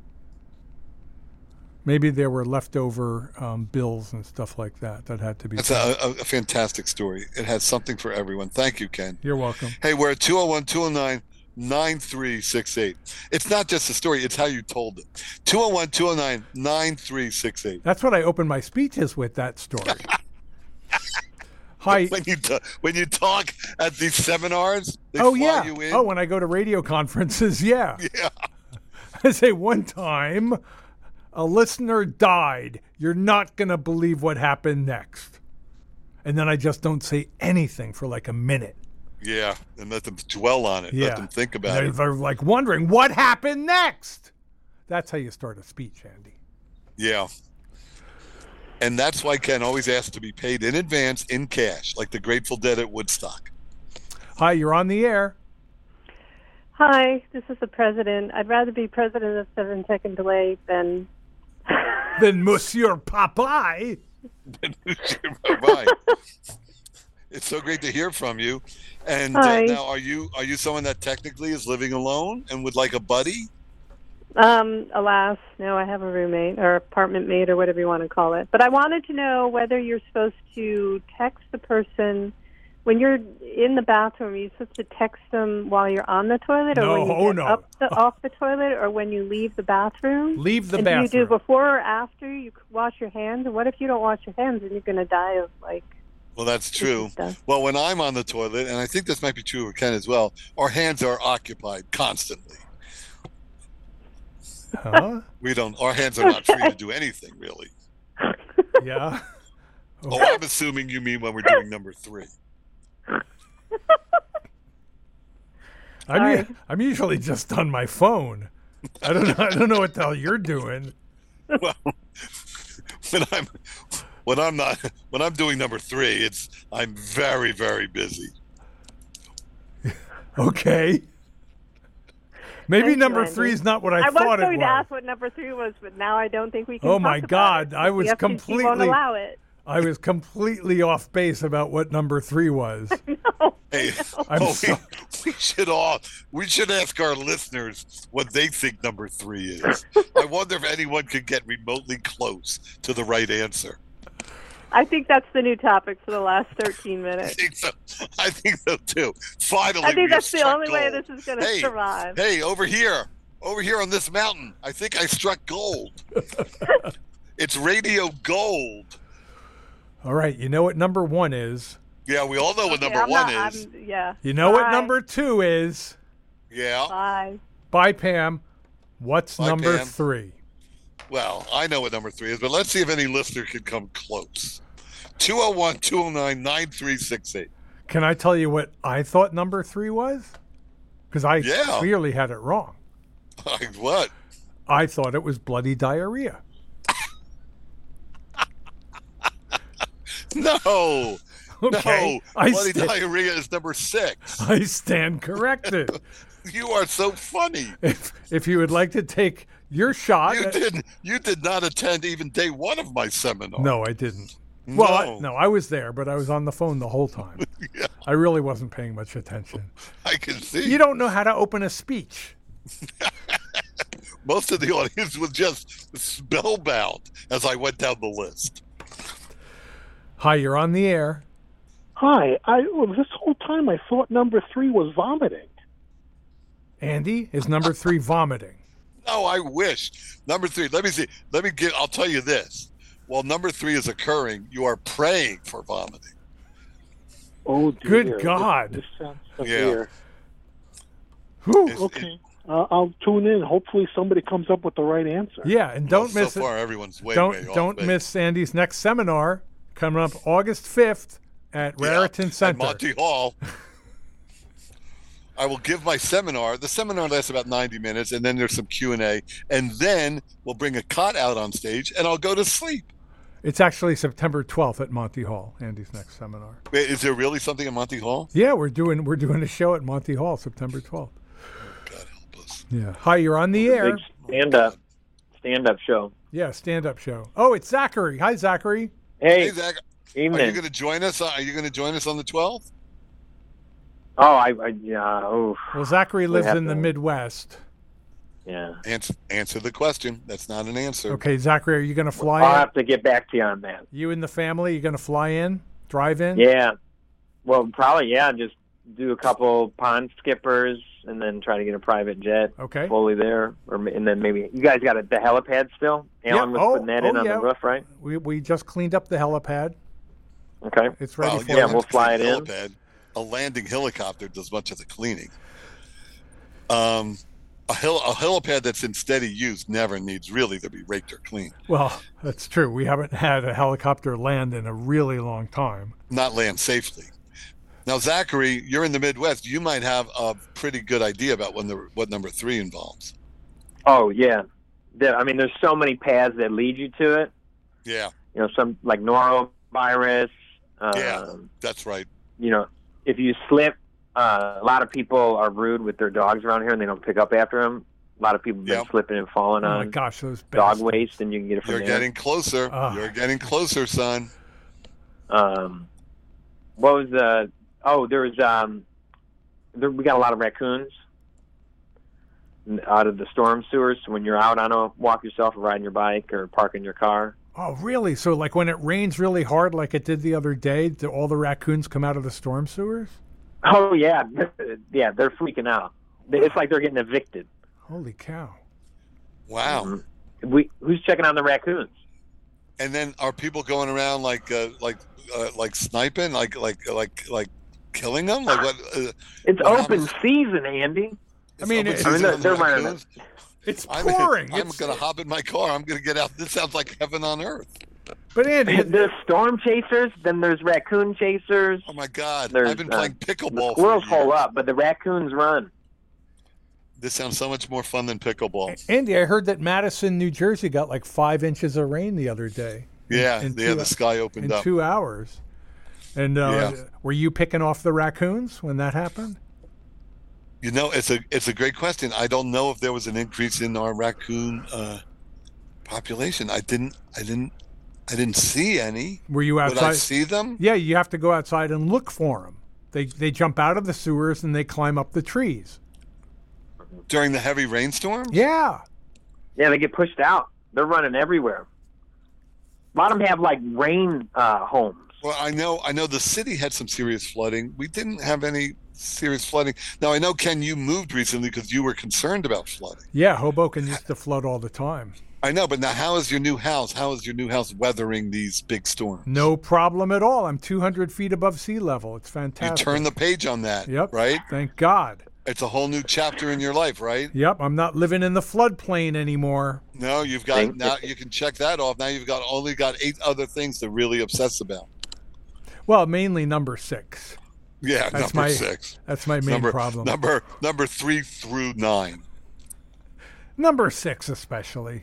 Speaker 2: Maybe there were leftover um, bills and stuff like that that had to be.
Speaker 3: That's a, a, a fantastic story. It has something for everyone. Thank you, Ken.
Speaker 2: You're welcome.
Speaker 3: Hey, we're at two oh one, two oh nine, nine three six eight. It's not just a story, it's how you told it. two oh one, two oh nine, nine three six eight.
Speaker 2: That's what I open my speeches with, that story. Hi.
Speaker 3: When you, t- when you talk at these seminars, they
Speaker 2: Oh,
Speaker 3: fly
Speaker 2: yeah.
Speaker 3: you in.
Speaker 2: Oh, when I go to radio conferences, yeah.
Speaker 3: Yeah.
Speaker 2: I say one time a listener died. You're not going to believe what happened next. And then I just don't say anything for like a minute.
Speaker 3: Yeah, and let them dwell on it.
Speaker 2: Yeah.
Speaker 3: Let them think about
Speaker 2: they're,
Speaker 3: it.
Speaker 2: They're like wondering what happened next. That's how you start a speech, Andy.
Speaker 3: Yeah. And that's why Ken always asks to be paid in advance in cash, like the Grateful Dead at Woodstock.
Speaker 2: Hi, you're on the air.
Speaker 9: Hi, this is the president. I'd rather be president of seven second delay than
Speaker 2: Then Monsieur Popeye.
Speaker 3: Bye. It's so great to hear from you. And uh,
Speaker 9: Hi.
Speaker 3: now, are you are you someone that technically is living alone and would like a buddy?
Speaker 9: Um, alas, no, I have a roommate or apartment mate or whatever you want to call it. But I wanted to know whether you're supposed to text the person when you're in the bathroom. Are you supposed to text them while you're on the toilet, or
Speaker 2: No,
Speaker 9: when you
Speaker 2: oh,
Speaker 9: get
Speaker 2: no.
Speaker 9: up the, off the toilet, or when you leave the bathroom?
Speaker 2: Leave the
Speaker 9: and
Speaker 2: bathroom.
Speaker 9: do you do before or after you wash your hands? And what if you don't wash your hands and you're going to die of like?
Speaker 3: Well, that's true.
Speaker 9: Stuff.
Speaker 3: Well, when I'm on the toilet, and I think this might be true for Ken as well, our hands are occupied constantly.
Speaker 2: Huh?
Speaker 3: We don't. Our hands are not free to do anything, really.
Speaker 2: Yeah.
Speaker 3: Oh, I'm assuming you mean when we're doing number three.
Speaker 2: I'm, u- I'm usually just on my phone. I don't know. I don't know what the hell you're doing.
Speaker 3: Well, when I'm when I'm not when I'm doing number three, it's I'm very very busy.
Speaker 2: Okay. Maybe
Speaker 9: Thank you,
Speaker 2: number
Speaker 9: Andy.
Speaker 2: three is not what I,
Speaker 9: I
Speaker 2: thought
Speaker 9: was
Speaker 2: it
Speaker 9: going
Speaker 2: was.
Speaker 9: to ask what number three was, but now I don't think we can.
Speaker 2: Oh
Speaker 9: talk
Speaker 2: my
Speaker 9: about
Speaker 2: God!
Speaker 9: it.
Speaker 2: I was
Speaker 9: The F C C
Speaker 2: completely
Speaker 9: won't allow it.
Speaker 2: I was completely off base about what number three was.
Speaker 9: No,
Speaker 3: Hey,
Speaker 2: I'm
Speaker 3: oh,
Speaker 2: so-
Speaker 3: we, we should all we should ask our listeners what they think number three is. I wonder if anyone could get remotely close to the right answer.
Speaker 9: I think that's the new topic for the last thirteen
Speaker 3: I
Speaker 9: minutes.
Speaker 3: think so. I think so too. Finally,
Speaker 9: I think
Speaker 3: we have
Speaker 9: that's the
Speaker 3: struck
Speaker 9: only way
Speaker 3: gold.
Speaker 9: this is going to
Speaker 3: Hey,
Speaker 9: survive.
Speaker 3: Hey, over here, over here on this mountain, I think I struck gold. It's radio gold.
Speaker 2: All right, you know what number one is.
Speaker 3: Yeah, we all know what
Speaker 9: Okay,
Speaker 3: number
Speaker 9: I'm
Speaker 3: one
Speaker 9: not-
Speaker 3: is.
Speaker 9: I'm- yeah.
Speaker 2: You know what
Speaker 9: Bye.
Speaker 2: number two is.
Speaker 3: Yeah.
Speaker 9: Bye.
Speaker 2: Bye, Pam. What's
Speaker 3: Bye,
Speaker 2: number
Speaker 3: Pam.
Speaker 2: three?
Speaker 3: Well, I know what number three is, but let's see if any listener can come close. two oh one, two oh nine, nine three six eight.
Speaker 2: Can I tell you what I thought number three was? Because I
Speaker 3: Yeah.
Speaker 2: clearly had it wrong.
Speaker 3: Like what?
Speaker 2: I thought it was bloody diarrhea.
Speaker 3: No.
Speaker 2: Okay,
Speaker 3: No.
Speaker 2: I
Speaker 3: Bloody
Speaker 2: sta-
Speaker 3: diarrhea is number six.
Speaker 2: I stand corrected.
Speaker 3: You are so funny.
Speaker 2: if if you would like to take your shot.
Speaker 3: You did you did not attend even day one of my seminar.
Speaker 2: No, I didn't. Well, I,
Speaker 3: No.
Speaker 2: no, I was there, but I was on the phone the whole time.
Speaker 3: Yeah,
Speaker 2: I really wasn't paying much attention.
Speaker 3: I can see.
Speaker 2: You don't know how to open a speech.
Speaker 3: Most of the audience was just spellbound as I went down the list.
Speaker 2: Hi, you're on the air.
Speaker 10: Hi. I well, this whole time I thought number three was vomiting.
Speaker 2: Andy, is number three vomiting?
Speaker 3: No, I wish. Number three, let me see. Let me get, I'll tell you this. While number three is occurring, you are praying for vomiting.
Speaker 10: Oh, dear.
Speaker 2: Good God.
Speaker 10: This, this sounds
Speaker 3: Yeah.
Speaker 10: severe.
Speaker 2: Whew.
Speaker 3: It's-
Speaker 10: Okay. Uh, I'll tune in. Hopefully somebody comes up with the right answer.
Speaker 2: Yeah, and
Speaker 3: well,
Speaker 2: don't miss
Speaker 3: so
Speaker 2: it.
Speaker 3: far, everyone's way,
Speaker 2: don't
Speaker 3: way off
Speaker 2: don't
Speaker 3: base.
Speaker 2: miss Sandy's next seminar coming up August fifth at
Speaker 3: Yeah,
Speaker 2: Raritan
Speaker 3: at
Speaker 2: Center.
Speaker 3: Monty Hall. I will give my seminar. The seminar lasts about ninety minutes, and then there's some Q and A, and then we'll bring a cot out on stage, and I'll go to sleep.
Speaker 2: It's actually September twelfth at Monty Hall. Andy's next seminar.
Speaker 3: Wait, is there really something at Monty Hall?
Speaker 2: Yeah, we're doing we're doing a show at Monty Hall September twelfth.
Speaker 3: God help us.
Speaker 2: Yeah. Hi, you're on the air.
Speaker 11: Big stand-up, stand-up show.
Speaker 2: Yeah, stand-up show. Oh, it's Zachary. Hi, Zachary.
Speaker 11: Hey,
Speaker 3: Hey, Zach, are
Speaker 11: evening.
Speaker 3: you going to join us? Are you going to join us on the twelfth?
Speaker 11: Oh, I, I yeah. Oh,
Speaker 2: Well, Zachary
Speaker 11: We
Speaker 2: lives
Speaker 11: have
Speaker 2: in the
Speaker 11: to-
Speaker 2: Midwest.
Speaker 11: yeah.
Speaker 3: Answer, answer the question. That's not an answer.
Speaker 2: Okay, Zachary, are you going to fly
Speaker 11: I'll
Speaker 2: in?
Speaker 11: have to get back to you on that.
Speaker 2: You and the family, you going to fly in, drive in?
Speaker 11: Yeah. Well, probably yeah. Just do a couple pond skippers and then try to get a private jet.
Speaker 2: Okay.
Speaker 11: Fully there, or ma- and then maybe you guys got a, the helipad still. Alan was
Speaker 2: oh,
Speaker 11: putting that
Speaker 2: oh,
Speaker 11: in on
Speaker 2: yeah.
Speaker 11: the roof, right?
Speaker 2: We we just cleaned up the helipad.
Speaker 11: Okay.
Speaker 2: It's ready
Speaker 3: Well,
Speaker 2: for
Speaker 3: you
Speaker 11: Yeah,
Speaker 3: don't
Speaker 2: you.
Speaker 11: we'll
Speaker 3: have to
Speaker 11: fly
Speaker 3: clean
Speaker 11: it
Speaker 3: the
Speaker 11: in.
Speaker 3: helipad. A landing helicopter does much of the cleaning. Um, a, hel- a helipad that's in steady use never needs really to be raked or cleaned.
Speaker 2: Well, that's true. We haven't had a helicopter land in a really long time.
Speaker 3: Not land safely. Now, Zachary, you're in the Midwest. You might have a pretty good idea about when the, what number three involves.
Speaker 11: Oh yeah. There, I mean, there's so many paths that lead you to it.
Speaker 3: Yeah,
Speaker 11: You know, some like norovirus. Um,
Speaker 3: yeah, that's right.
Speaker 11: You know, if you slip, uh, a lot of people are rude with their dogs around here, and they don't pick up after them. A lot of people have been
Speaker 3: Yep.
Speaker 11: slipping and falling
Speaker 2: Oh my
Speaker 11: on
Speaker 2: gosh, those
Speaker 11: dog
Speaker 2: bastards.
Speaker 11: waste, and you can get it from
Speaker 3: You're
Speaker 11: there.
Speaker 3: getting closer.
Speaker 2: Ah.
Speaker 3: You're getting closer, son.
Speaker 11: Um, what was the? Oh, there was. Um, there, we got a lot of raccoons out of the storm sewers. So when you're out on a walk yourself, or riding your bike, or parking your car.
Speaker 2: Oh, really? So, like when it rains really hard, like it did the other day, do all the raccoons come out of the storm sewers?
Speaker 11: Oh yeah, yeah, they're freaking out. It's like they're getting evicted.
Speaker 2: Holy cow!
Speaker 3: Wow.
Speaker 11: Mhm. We who's checking on the raccoons?
Speaker 3: And then are people going around like uh, like uh, like sniping, like like like like killing them? Like what? Uh,
Speaker 11: It's
Speaker 3: what
Speaker 11: open
Speaker 3: happens?
Speaker 11: season, Andy.
Speaker 2: I mean,
Speaker 3: open
Speaker 2: it-
Speaker 11: I mean,
Speaker 3: season
Speaker 11: they're,
Speaker 3: on the
Speaker 11: they're running.
Speaker 3: raccoons?
Speaker 2: It's
Speaker 3: I'm,
Speaker 2: pouring.
Speaker 3: I'm
Speaker 2: It's-
Speaker 3: going to hop in my car. I'm going to get out. This sounds like heaven on earth.
Speaker 2: But Andy,
Speaker 11: There's storm chasers, then there's raccoon chasers.
Speaker 3: Oh my God!
Speaker 11: There's,
Speaker 3: I've been
Speaker 11: uh,
Speaker 3: playing
Speaker 11: The
Speaker 3: pickleball.
Speaker 11: squirrels
Speaker 3: for years.
Speaker 11: hole up, but the raccoons run.
Speaker 3: This sounds so much more fun than pickleball.
Speaker 2: Andy, I heard that Madison, New Jersey, got like five inches of rain the other day.
Speaker 3: Yeah,
Speaker 2: in
Speaker 3: yeah.
Speaker 2: two-
Speaker 3: The sky opened
Speaker 2: in
Speaker 3: up.
Speaker 2: two hours. And uh,
Speaker 3: Yeah.
Speaker 2: were you picking off the raccoons when that happened?
Speaker 3: You know, it's a it's a great question. I don't know if there was an increase in our raccoon uh, population. I didn't I didn't I didn't see any.
Speaker 2: Were you
Speaker 3: Would I
Speaker 2: outside?
Speaker 3: see them?
Speaker 2: Yeah, you have to go outside and look for them. They they jump out of the sewers and they climb up the trees.
Speaker 3: During the heavy rainstorm?
Speaker 2: Yeah.
Speaker 11: Yeah, they get pushed out. They're running everywhere. A lot of them have like rain uh, homes.
Speaker 3: Well, I know I know the city had some serious flooding. We didn't have any serious flooding. Now, I know, Ken, you moved recently because you were concerned about flooding.
Speaker 2: Yeah, Hoboken used to flood all the time.
Speaker 3: I know, but now how is your new house? How is your new house weathering these big storms?
Speaker 2: No problem at all. I'm two hundred feet above sea level. It's
Speaker 3: You
Speaker 2: fantastic.
Speaker 3: turn the page on that,
Speaker 2: Yep.
Speaker 3: right?
Speaker 2: Thank God.
Speaker 3: It's a whole new chapter in your life, right?
Speaker 2: Yep, I'm not living in the floodplain anymore.
Speaker 3: No, you've got
Speaker 11: Thank-
Speaker 3: now you can check that off. Now you've got only got eight other things to really obsess about.
Speaker 2: Well, mainly number six.
Speaker 3: Yeah,
Speaker 2: That's
Speaker 3: number
Speaker 2: my
Speaker 3: six.
Speaker 2: That's my main
Speaker 3: Number
Speaker 2: problem.
Speaker 3: number number three through nine.
Speaker 2: Number six, especially.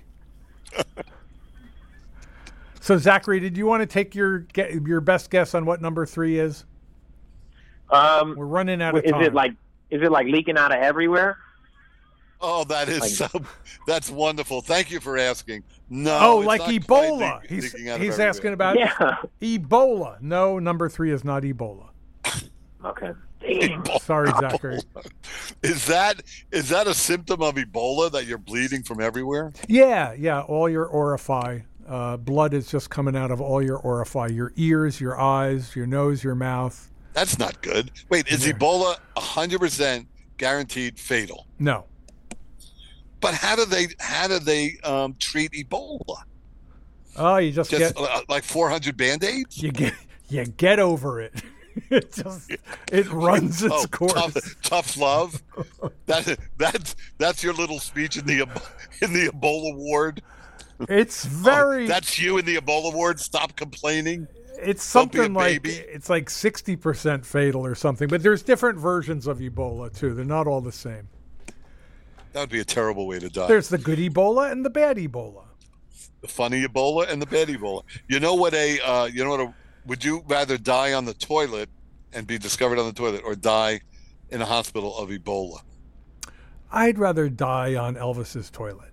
Speaker 2: So, Zachary, did you want to take your ge- your best guess on what number three is?
Speaker 11: Um,
Speaker 2: We're running out of
Speaker 11: is
Speaker 2: time.
Speaker 11: it like is it like leaking out of everywhere?
Speaker 3: Oh, that is
Speaker 11: Like-
Speaker 3: so. That's wonderful. Thank you for asking. No.
Speaker 2: oh,
Speaker 3: it's
Speaker 2: like
Speaker 3: not quite
Speaker 2: Ebola.
Speaker 3: leak-
Speaker 2: he's
Speaker 3: leaking out of
Speaker 2: he's
Speaker 3: everywhere.
Speaker 2: asking about
Speaker 11: Yeah.
Speaker 2: Ebola. No, number three is not Ebola.
Speaker 11: Okay. Damn.
Speaker 2: Sorry, Zachary.
Speaker 3: Is that is that a symptom of Ebola that you're bleeding from everywhere?
Speaker 2: Yeah, yeah. All your orifice, uh, blood is just coming out of all your orifice, your ears, your eyes, your nose, your mouth.
Speaker 3: That's not good. Wait, is
Speaker 2: Yeah.
Speaker 3: Ebola one hundred percent guaranteed fatal?
Speaker 2: No.
Speaker 3: But how do they how do they um, treat Ebola?
Speaker 2: Oh, you just,
Speaker 3: Just
Speaker 2: get
Speaker 3: uh, like four hundred band-aids?
Speaker 2: you get you get over it. it just it runs its
Speaker 3: oh,
Speaker 2: course.
Speaker 3: Tough, tough love. That that's that's your little speech in the in the Ebola ward.
Speaker 2: It's very.
Speaker 3: Oh, that's you in the Ebola ward. Stop complaining.
Speaker 2: It's
Speaker 3: Don't be a
Speaker 2: something like
Speaker 3: baby.
Speaker 2: it's like sixty percent fatal or something. But there's different versions of Ebola too. They're not all the same.
Speaker 3: That would be a terrible way to die.
Speaker 2: There's the good Ebola and the bad Ebola.
Speaker 3: The funny Ebola and the bad Ebola. You know what a uh, you know what a would you rather die on the toilet and be discovered on the toilet or die in a hospital of Ebola?
Speaker 2: I'd rather die on Elvis's toilet.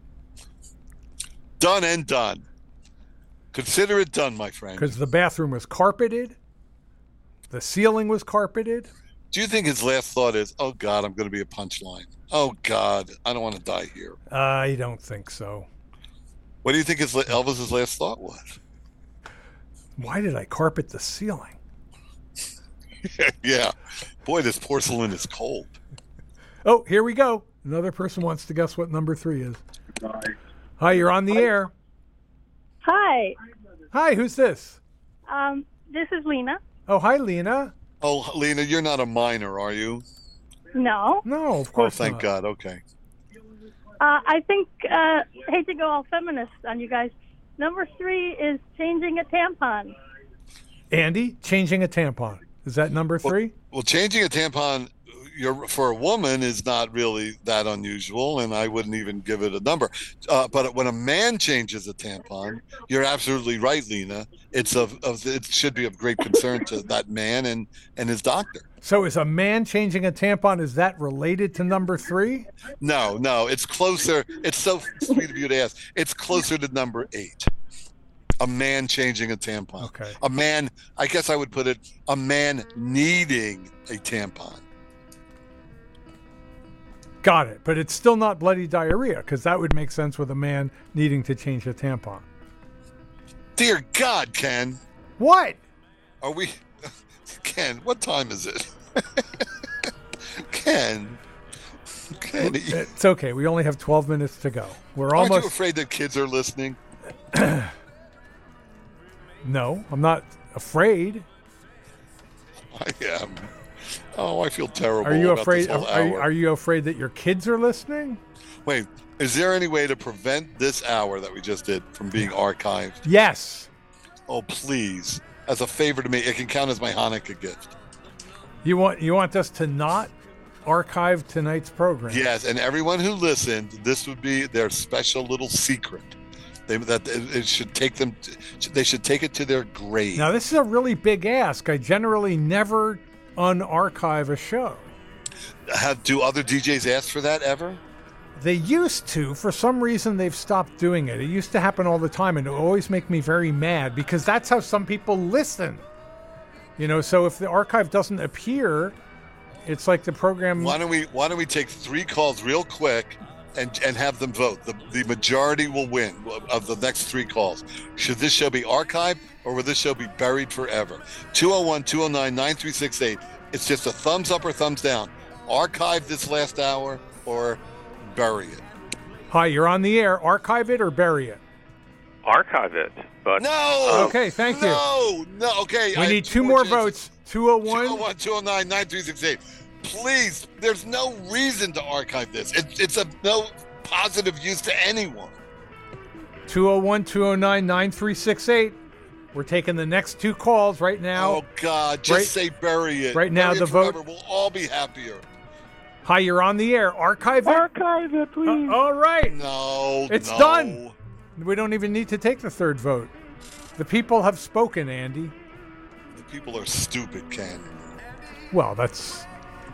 Speaker 3: Done and done. Consider it done, my friend.
Speaker 2: Because the bathroom was carpeted. The ceiling was carpeted.
Speaker 3: Do you think his last thought is, oh God, I'm going to be a punchline? Oh God, I don't want to die here.
Speaker 2: I don't think so.
Speaker 3: What do you think his Elvis's last thought was?
Speaker 2: Why did I carpet the ceiling?
Speaker 3: Yeah. Boy, this porcelain is cold.
Speaker 2: Oh, here we go. Another person wants to guess what number three is. Hi, you're on the air.
Speaker 12: Hi.
Speaker 2: Hi, who's this?
Speaker 12: Um, this is Lena.
Speaker 2: Oh, hi, Lena.
Speaker 3: Oh, Lena, you're not a minor, are you?
Speaker 12: No.
Speaker 2: No, of
Speaker 3: Oh,
Speaker 2: course
Speaker 3: thank
Speaker 2: not.
Speaker 3: God. Okay.
Speaker 12: Uh, I think, uh, hate to go all feminist on you guys. Number three is changing a tampon.
Speaker 2: Andy, changing a tampon. Is that number three?
Speaker 3: Well, changing a tampon you're, for a woman is not really that unusual, and I wouldn't even give it a number. Uh, but when a man changes a tampon, you're absolutely right, Lena. It's of, of it should be of great concern to that man and, and his doctor.
Speaker 2: So is a man changing a tampon, is that related to number three?
Speaker 3: No, no, it's closer. It's so sweet of you to ask. It's closer to number eight. A man changing a tampon.
Speaker 2: Okay.
Speaker 3: A man, I guess I would put it, a man needing a tampon.
Speaker 2: Got it. But it's still not bloody diarrhea, because that would make sense with a man needing to change a tampon.
Speaker 3: Dear God, Ken.
Speaker 2: What?
Speaker 3: Are we... Ken, what time is it? Ken. Ken.
Speaker 2: It's okay. We only have twelve minutes to go. We're
Speaker 3: Aren't
Speaker 2: almost...
Speaker 3: you afraid that kids are listening?
Speaker 2: No, I'm not afraid.
Speaker 3: I am. Oh, I feel terrible.
Speaker 2: Are you
Speaker 3: about
Speaker 2: afraid?
Speaker 3: this whole
Speaker 2: Are you,
Speaker 3: hour.
Speaker 2: are you afraid that your kids are listening?
Speaker 3: Wait, is there any way to prevent this hour that we just did from being archived?
Speaker 2: Yes.
Speaker 3: Oh, please. As a favor to me, it can count as my Hanukkah gift.
Speaker 2: You want you want us to not archive tonight's program?
Speaker 3: Yes, and everyone who listened, this would be their special little secret. They, that it should take them. To, they should take it to their grave.
Speaker 2: Now this is a really big ask. I generally never unarchive a show.
Speaker 3: Have, do other D Js ask for that ever?
Speaker 2: They used to. For some reason, they've stopped doing it. It used to happen all the time, and it would always make me very mad because that's how some people listen. You know, so if the archive doesn't appear, it's like the program.
Speaker 3: Why don't we? Why don't we take three calls real quick, and and have them vote? The the majority will win of the next three calls. Should this show be archived, or will this show be buried forever? two oh one, two oh nine, nine three six eight. It's just a thumbs up or thumbs down. Archive this last hour or bury it.
Speaker 2: Hi, you're on the air. Archive it or bury it?
Speaker 13: Archive it, but
Speaker 3: no.
Speaker 2: Okay, thank you.
Speaker 3: No, no. Okay,
Speaker 2: we
Speaker 3: I
Speaker 2: need two more
Speaker 3: chances.
Speaker 2: votes. two oh one,
Speaker 3: two oh one, two oh nine, nine three six eight. Please, there's no reason to archive this. It, it's of no positive use to anyone.
Speaker 2: two oh one, two oh nine, nine three six eight. We're taking the next two calls right now.
Speaker 3: Oh God, just
Speaker 2: right,
Speaker 3: say bury it.
Speaker 2: Right now,
Speaker 3: bury
Speaker 2: the
Speaker 3: it forever.
Speaker 2: vote.
Speaker 3: We'll all be happier.
Speaker 2: Hi, you're on the air. Archive it.
Speaker 10: Archive it, please.
Speaker 2: Uh, all right.
Speaker 3: No,
Speaker 2: It's
Speaker 3: no.
Speaker 2: done. We don't even need to take the third vote. The people have spoken, Andy.
Speaker 3: The people are stupid, Ken.
Speaker 2: Well, that's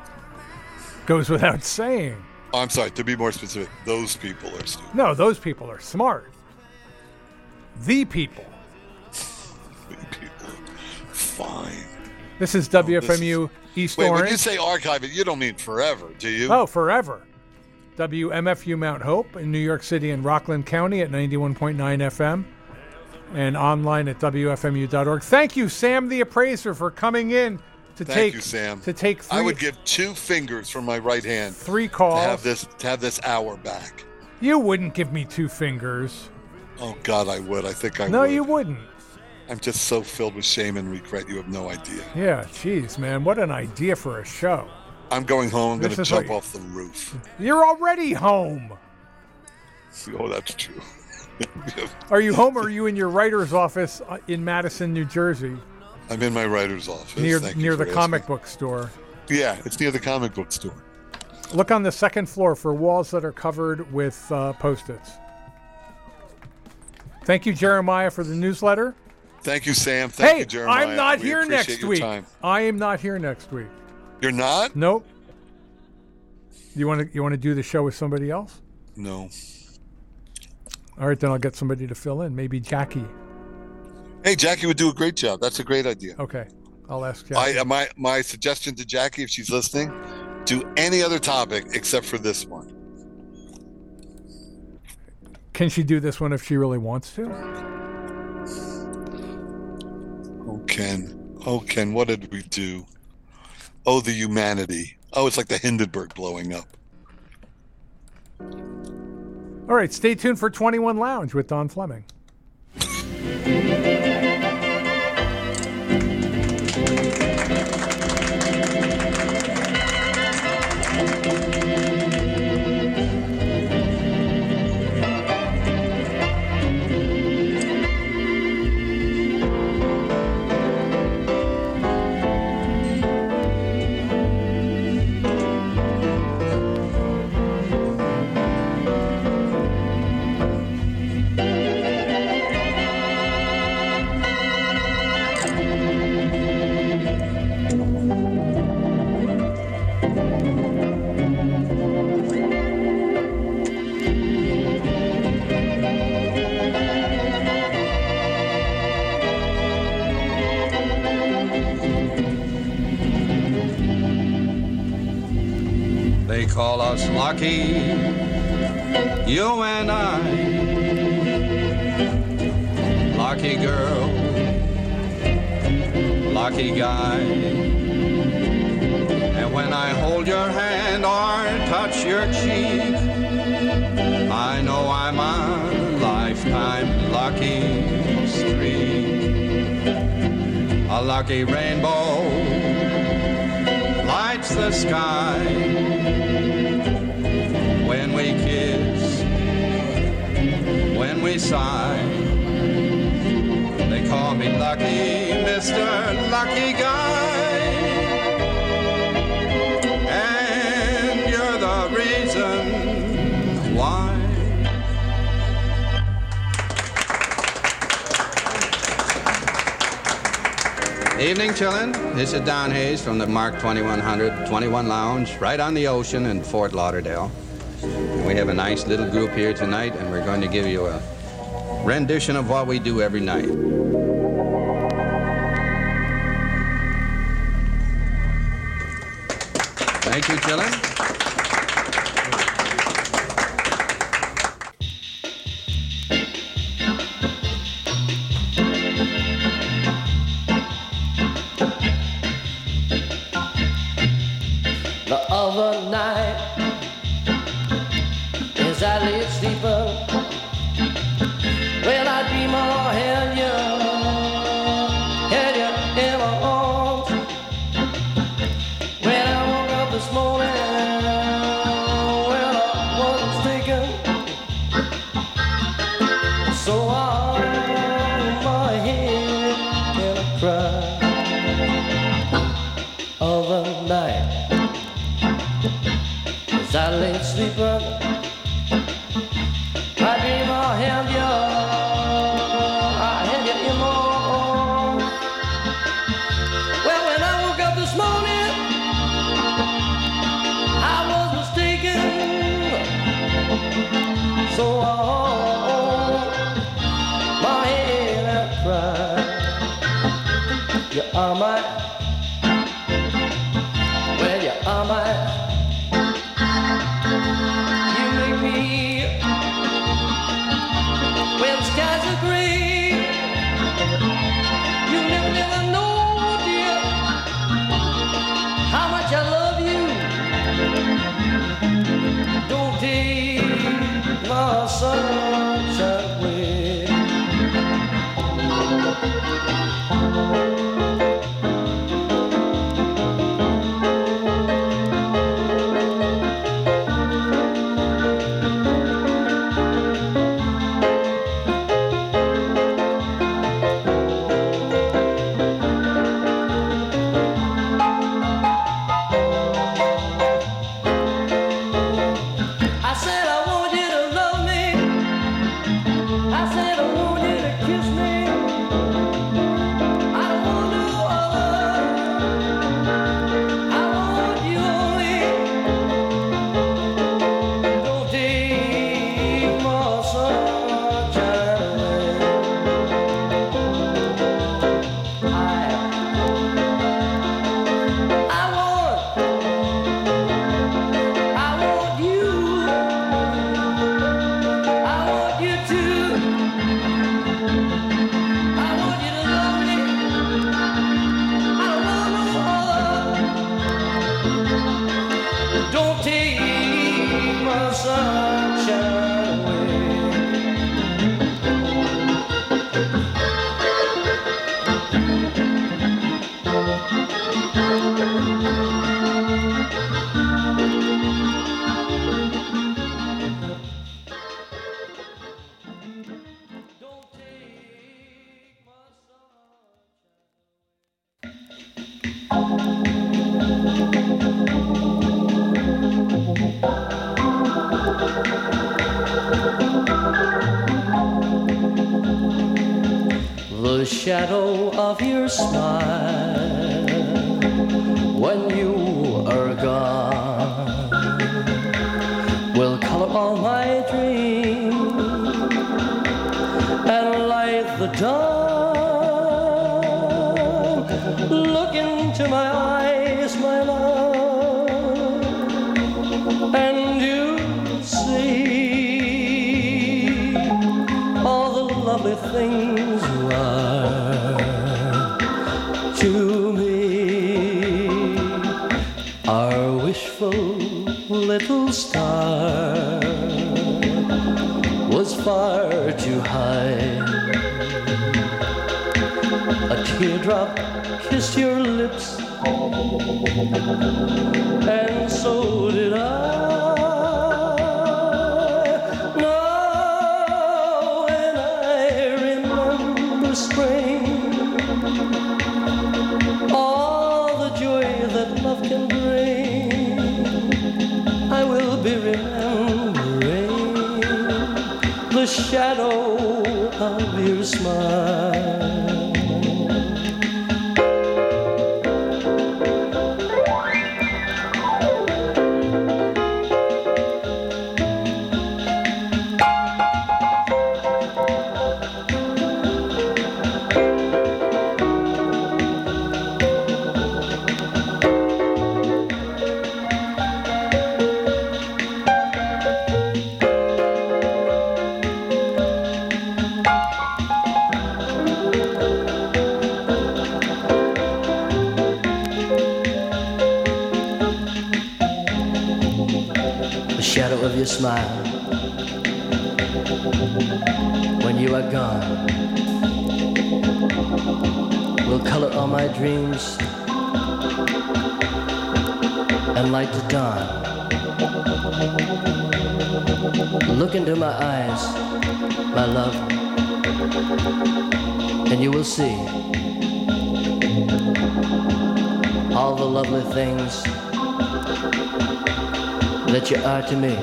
Speaker 2: goes without saying.
Speaker 3: Oh, I'm sorry. To be more specific, those people are stupid.
Speaker 2: No, those people are smart. The people.
Speaker 3: The people. Fine.
Speaker 2: This is W F M U
Speaker 3: Oh, this is...
Speaker 2: East
Speaker 3: Wait,
Speaker 2: Orange.
Speaker 3: when you say archive it, you don't mean forever, do you?
Speaker 2: Oh, forever. W M F U Mount Hope in New York City and Rockland County at ninety-one point nine F M and online at W F M U dot org. Thank you, Sam the Appraiser, for coming in to
Speaker 3: Thank
Speaker 2: take
Speaker 3: you, Sam.
Speaker 2: to take three,
Speaker 3: I would give two fingers from my right hand
Speaker 2: three calls
Speaker 3: to have this to have this hour back.
Speaker 2: You wouldn't give me two fingers.
Speaker 3: Oh God, I would. I think I
Speaker 2: no,
Speaker 3: would.
Speaker 2: you wouldn't.
Speaker 3: I'm just so filled with shame and regret. You have no idea.
Speaker 2: Yeah, geez, man, what an idea for a show.
Speaker 3: I'm going home. I'm going to jump
Speaker 2: like,
Speaker 3: off the roof.
Speaker 2: You're already home.
Speaker 3: Oh, that's true.
Speaker 2: Are you home or are you in your writer's office in Madison, New Jersey?
Speaker 3: I'm in my writer's office.
Speaker 2: Near,
Speaker 3: Thank
Speaker 2: near the
Speaker 3: asking.
Speaker 2: comic book store.
Speaker 3: Yeah, it's near the comic book store.
Speaker 2: Look on the second floor for walls that are covered with uh, Post-its. Thank you, Jeremiah, for the newsletter.
Speaker 3: Thank you, Sam. Thank
Speaker 2: hey,
Speaker 3: you, Jeremiah.
Speaker 2: I'm not
Speaker 3: we
Speaker 2: here
Speaker 3: appreciate
Speaker 2: next
Speaker 3: your
Speaker 2: week.
Speaker 3: Time.
Speaker 2: I am not here next week.
Speaker 3: You're not?
Speaker 2: Nope. You want to you want to do the show with somebody else?
Speaker 3: No.
Speaker 2: All right, then I'll get somebody to fill in. Maybe Jackie.
Speaker 3: Hey, Jackie would do a great job. That's a great idea.
Speaker 2: Okay, I'll ask Jackie.
Speaker 3: I, my my suggestion to Jackie, if she's listening, do any other topic except for this one.
Speaker 2: Can she do this one if she really wants to?
Speaker 3: Oh, Ken. Oh, Ken, what did we do? Oh, the humanity. Oh, it's like the Hindenburg blowing up.
Speaker 2: All right, stay tuned for twenty-one Lounge with Don Fleming.
Speaker 14: They call us lucky, you and I. Lucky girl, lucky guy. And when I hold your hand or touch your cheek, I know I'm on a lifetime lucky streak. A lucky rainbow lights the sky. When we kiss, when we sigh, they call me lucky, Mister Lucky Guy. And you're the reason why. Evening, chillin'. This is Don Hayes from the Mark twenty-one hundred twenty-one Lounge, right on the ocean in Fort Lauderdale. We have a nice little group here tonight, and we're going to give you a rendition of what we do every night. Thank you, chillin'.
Speaker 15: The other night, as I lay sleeping, well, I dream I had you, had you in my arms. When I woke up this morning, well, I wasn't thinking, so I hung my head and I cried. Other night, as I lay sleeping, I dream I had you, I had you in my arms. Well, when I woke up this morning, I was mistaken, so I hung my head and cried. You are my, well, you are my. My sunshine away. the shadow of your smile when you are gone will color all my dreams and light the dawn. Look into my eyes, my love, and you see all the lovely things you are to me. Our wishful little star was far too high. A teardrop kissed your lips, and so did I. Now when I remember spring, all the joy that love can bring, I will be remembering the shadow of your smile. Of your smile when you are gone will color all my dreams and light the dawn. Look into my eyes, my love, and you will see all the lovely things that you are to me.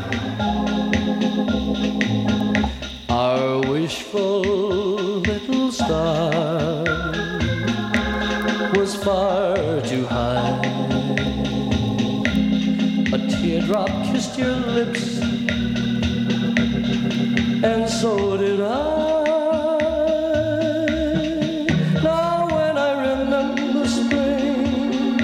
Speaker 15: Our wishful little star was far too high. A teardrop kissed your lips, and so did I. Now when I remember spring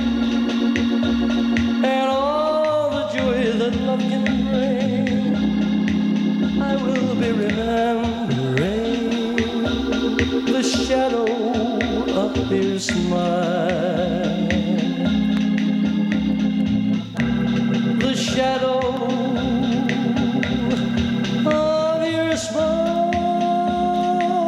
Speaker 15: and all the joy that love can bring, I will be remembering the shadow of your smile.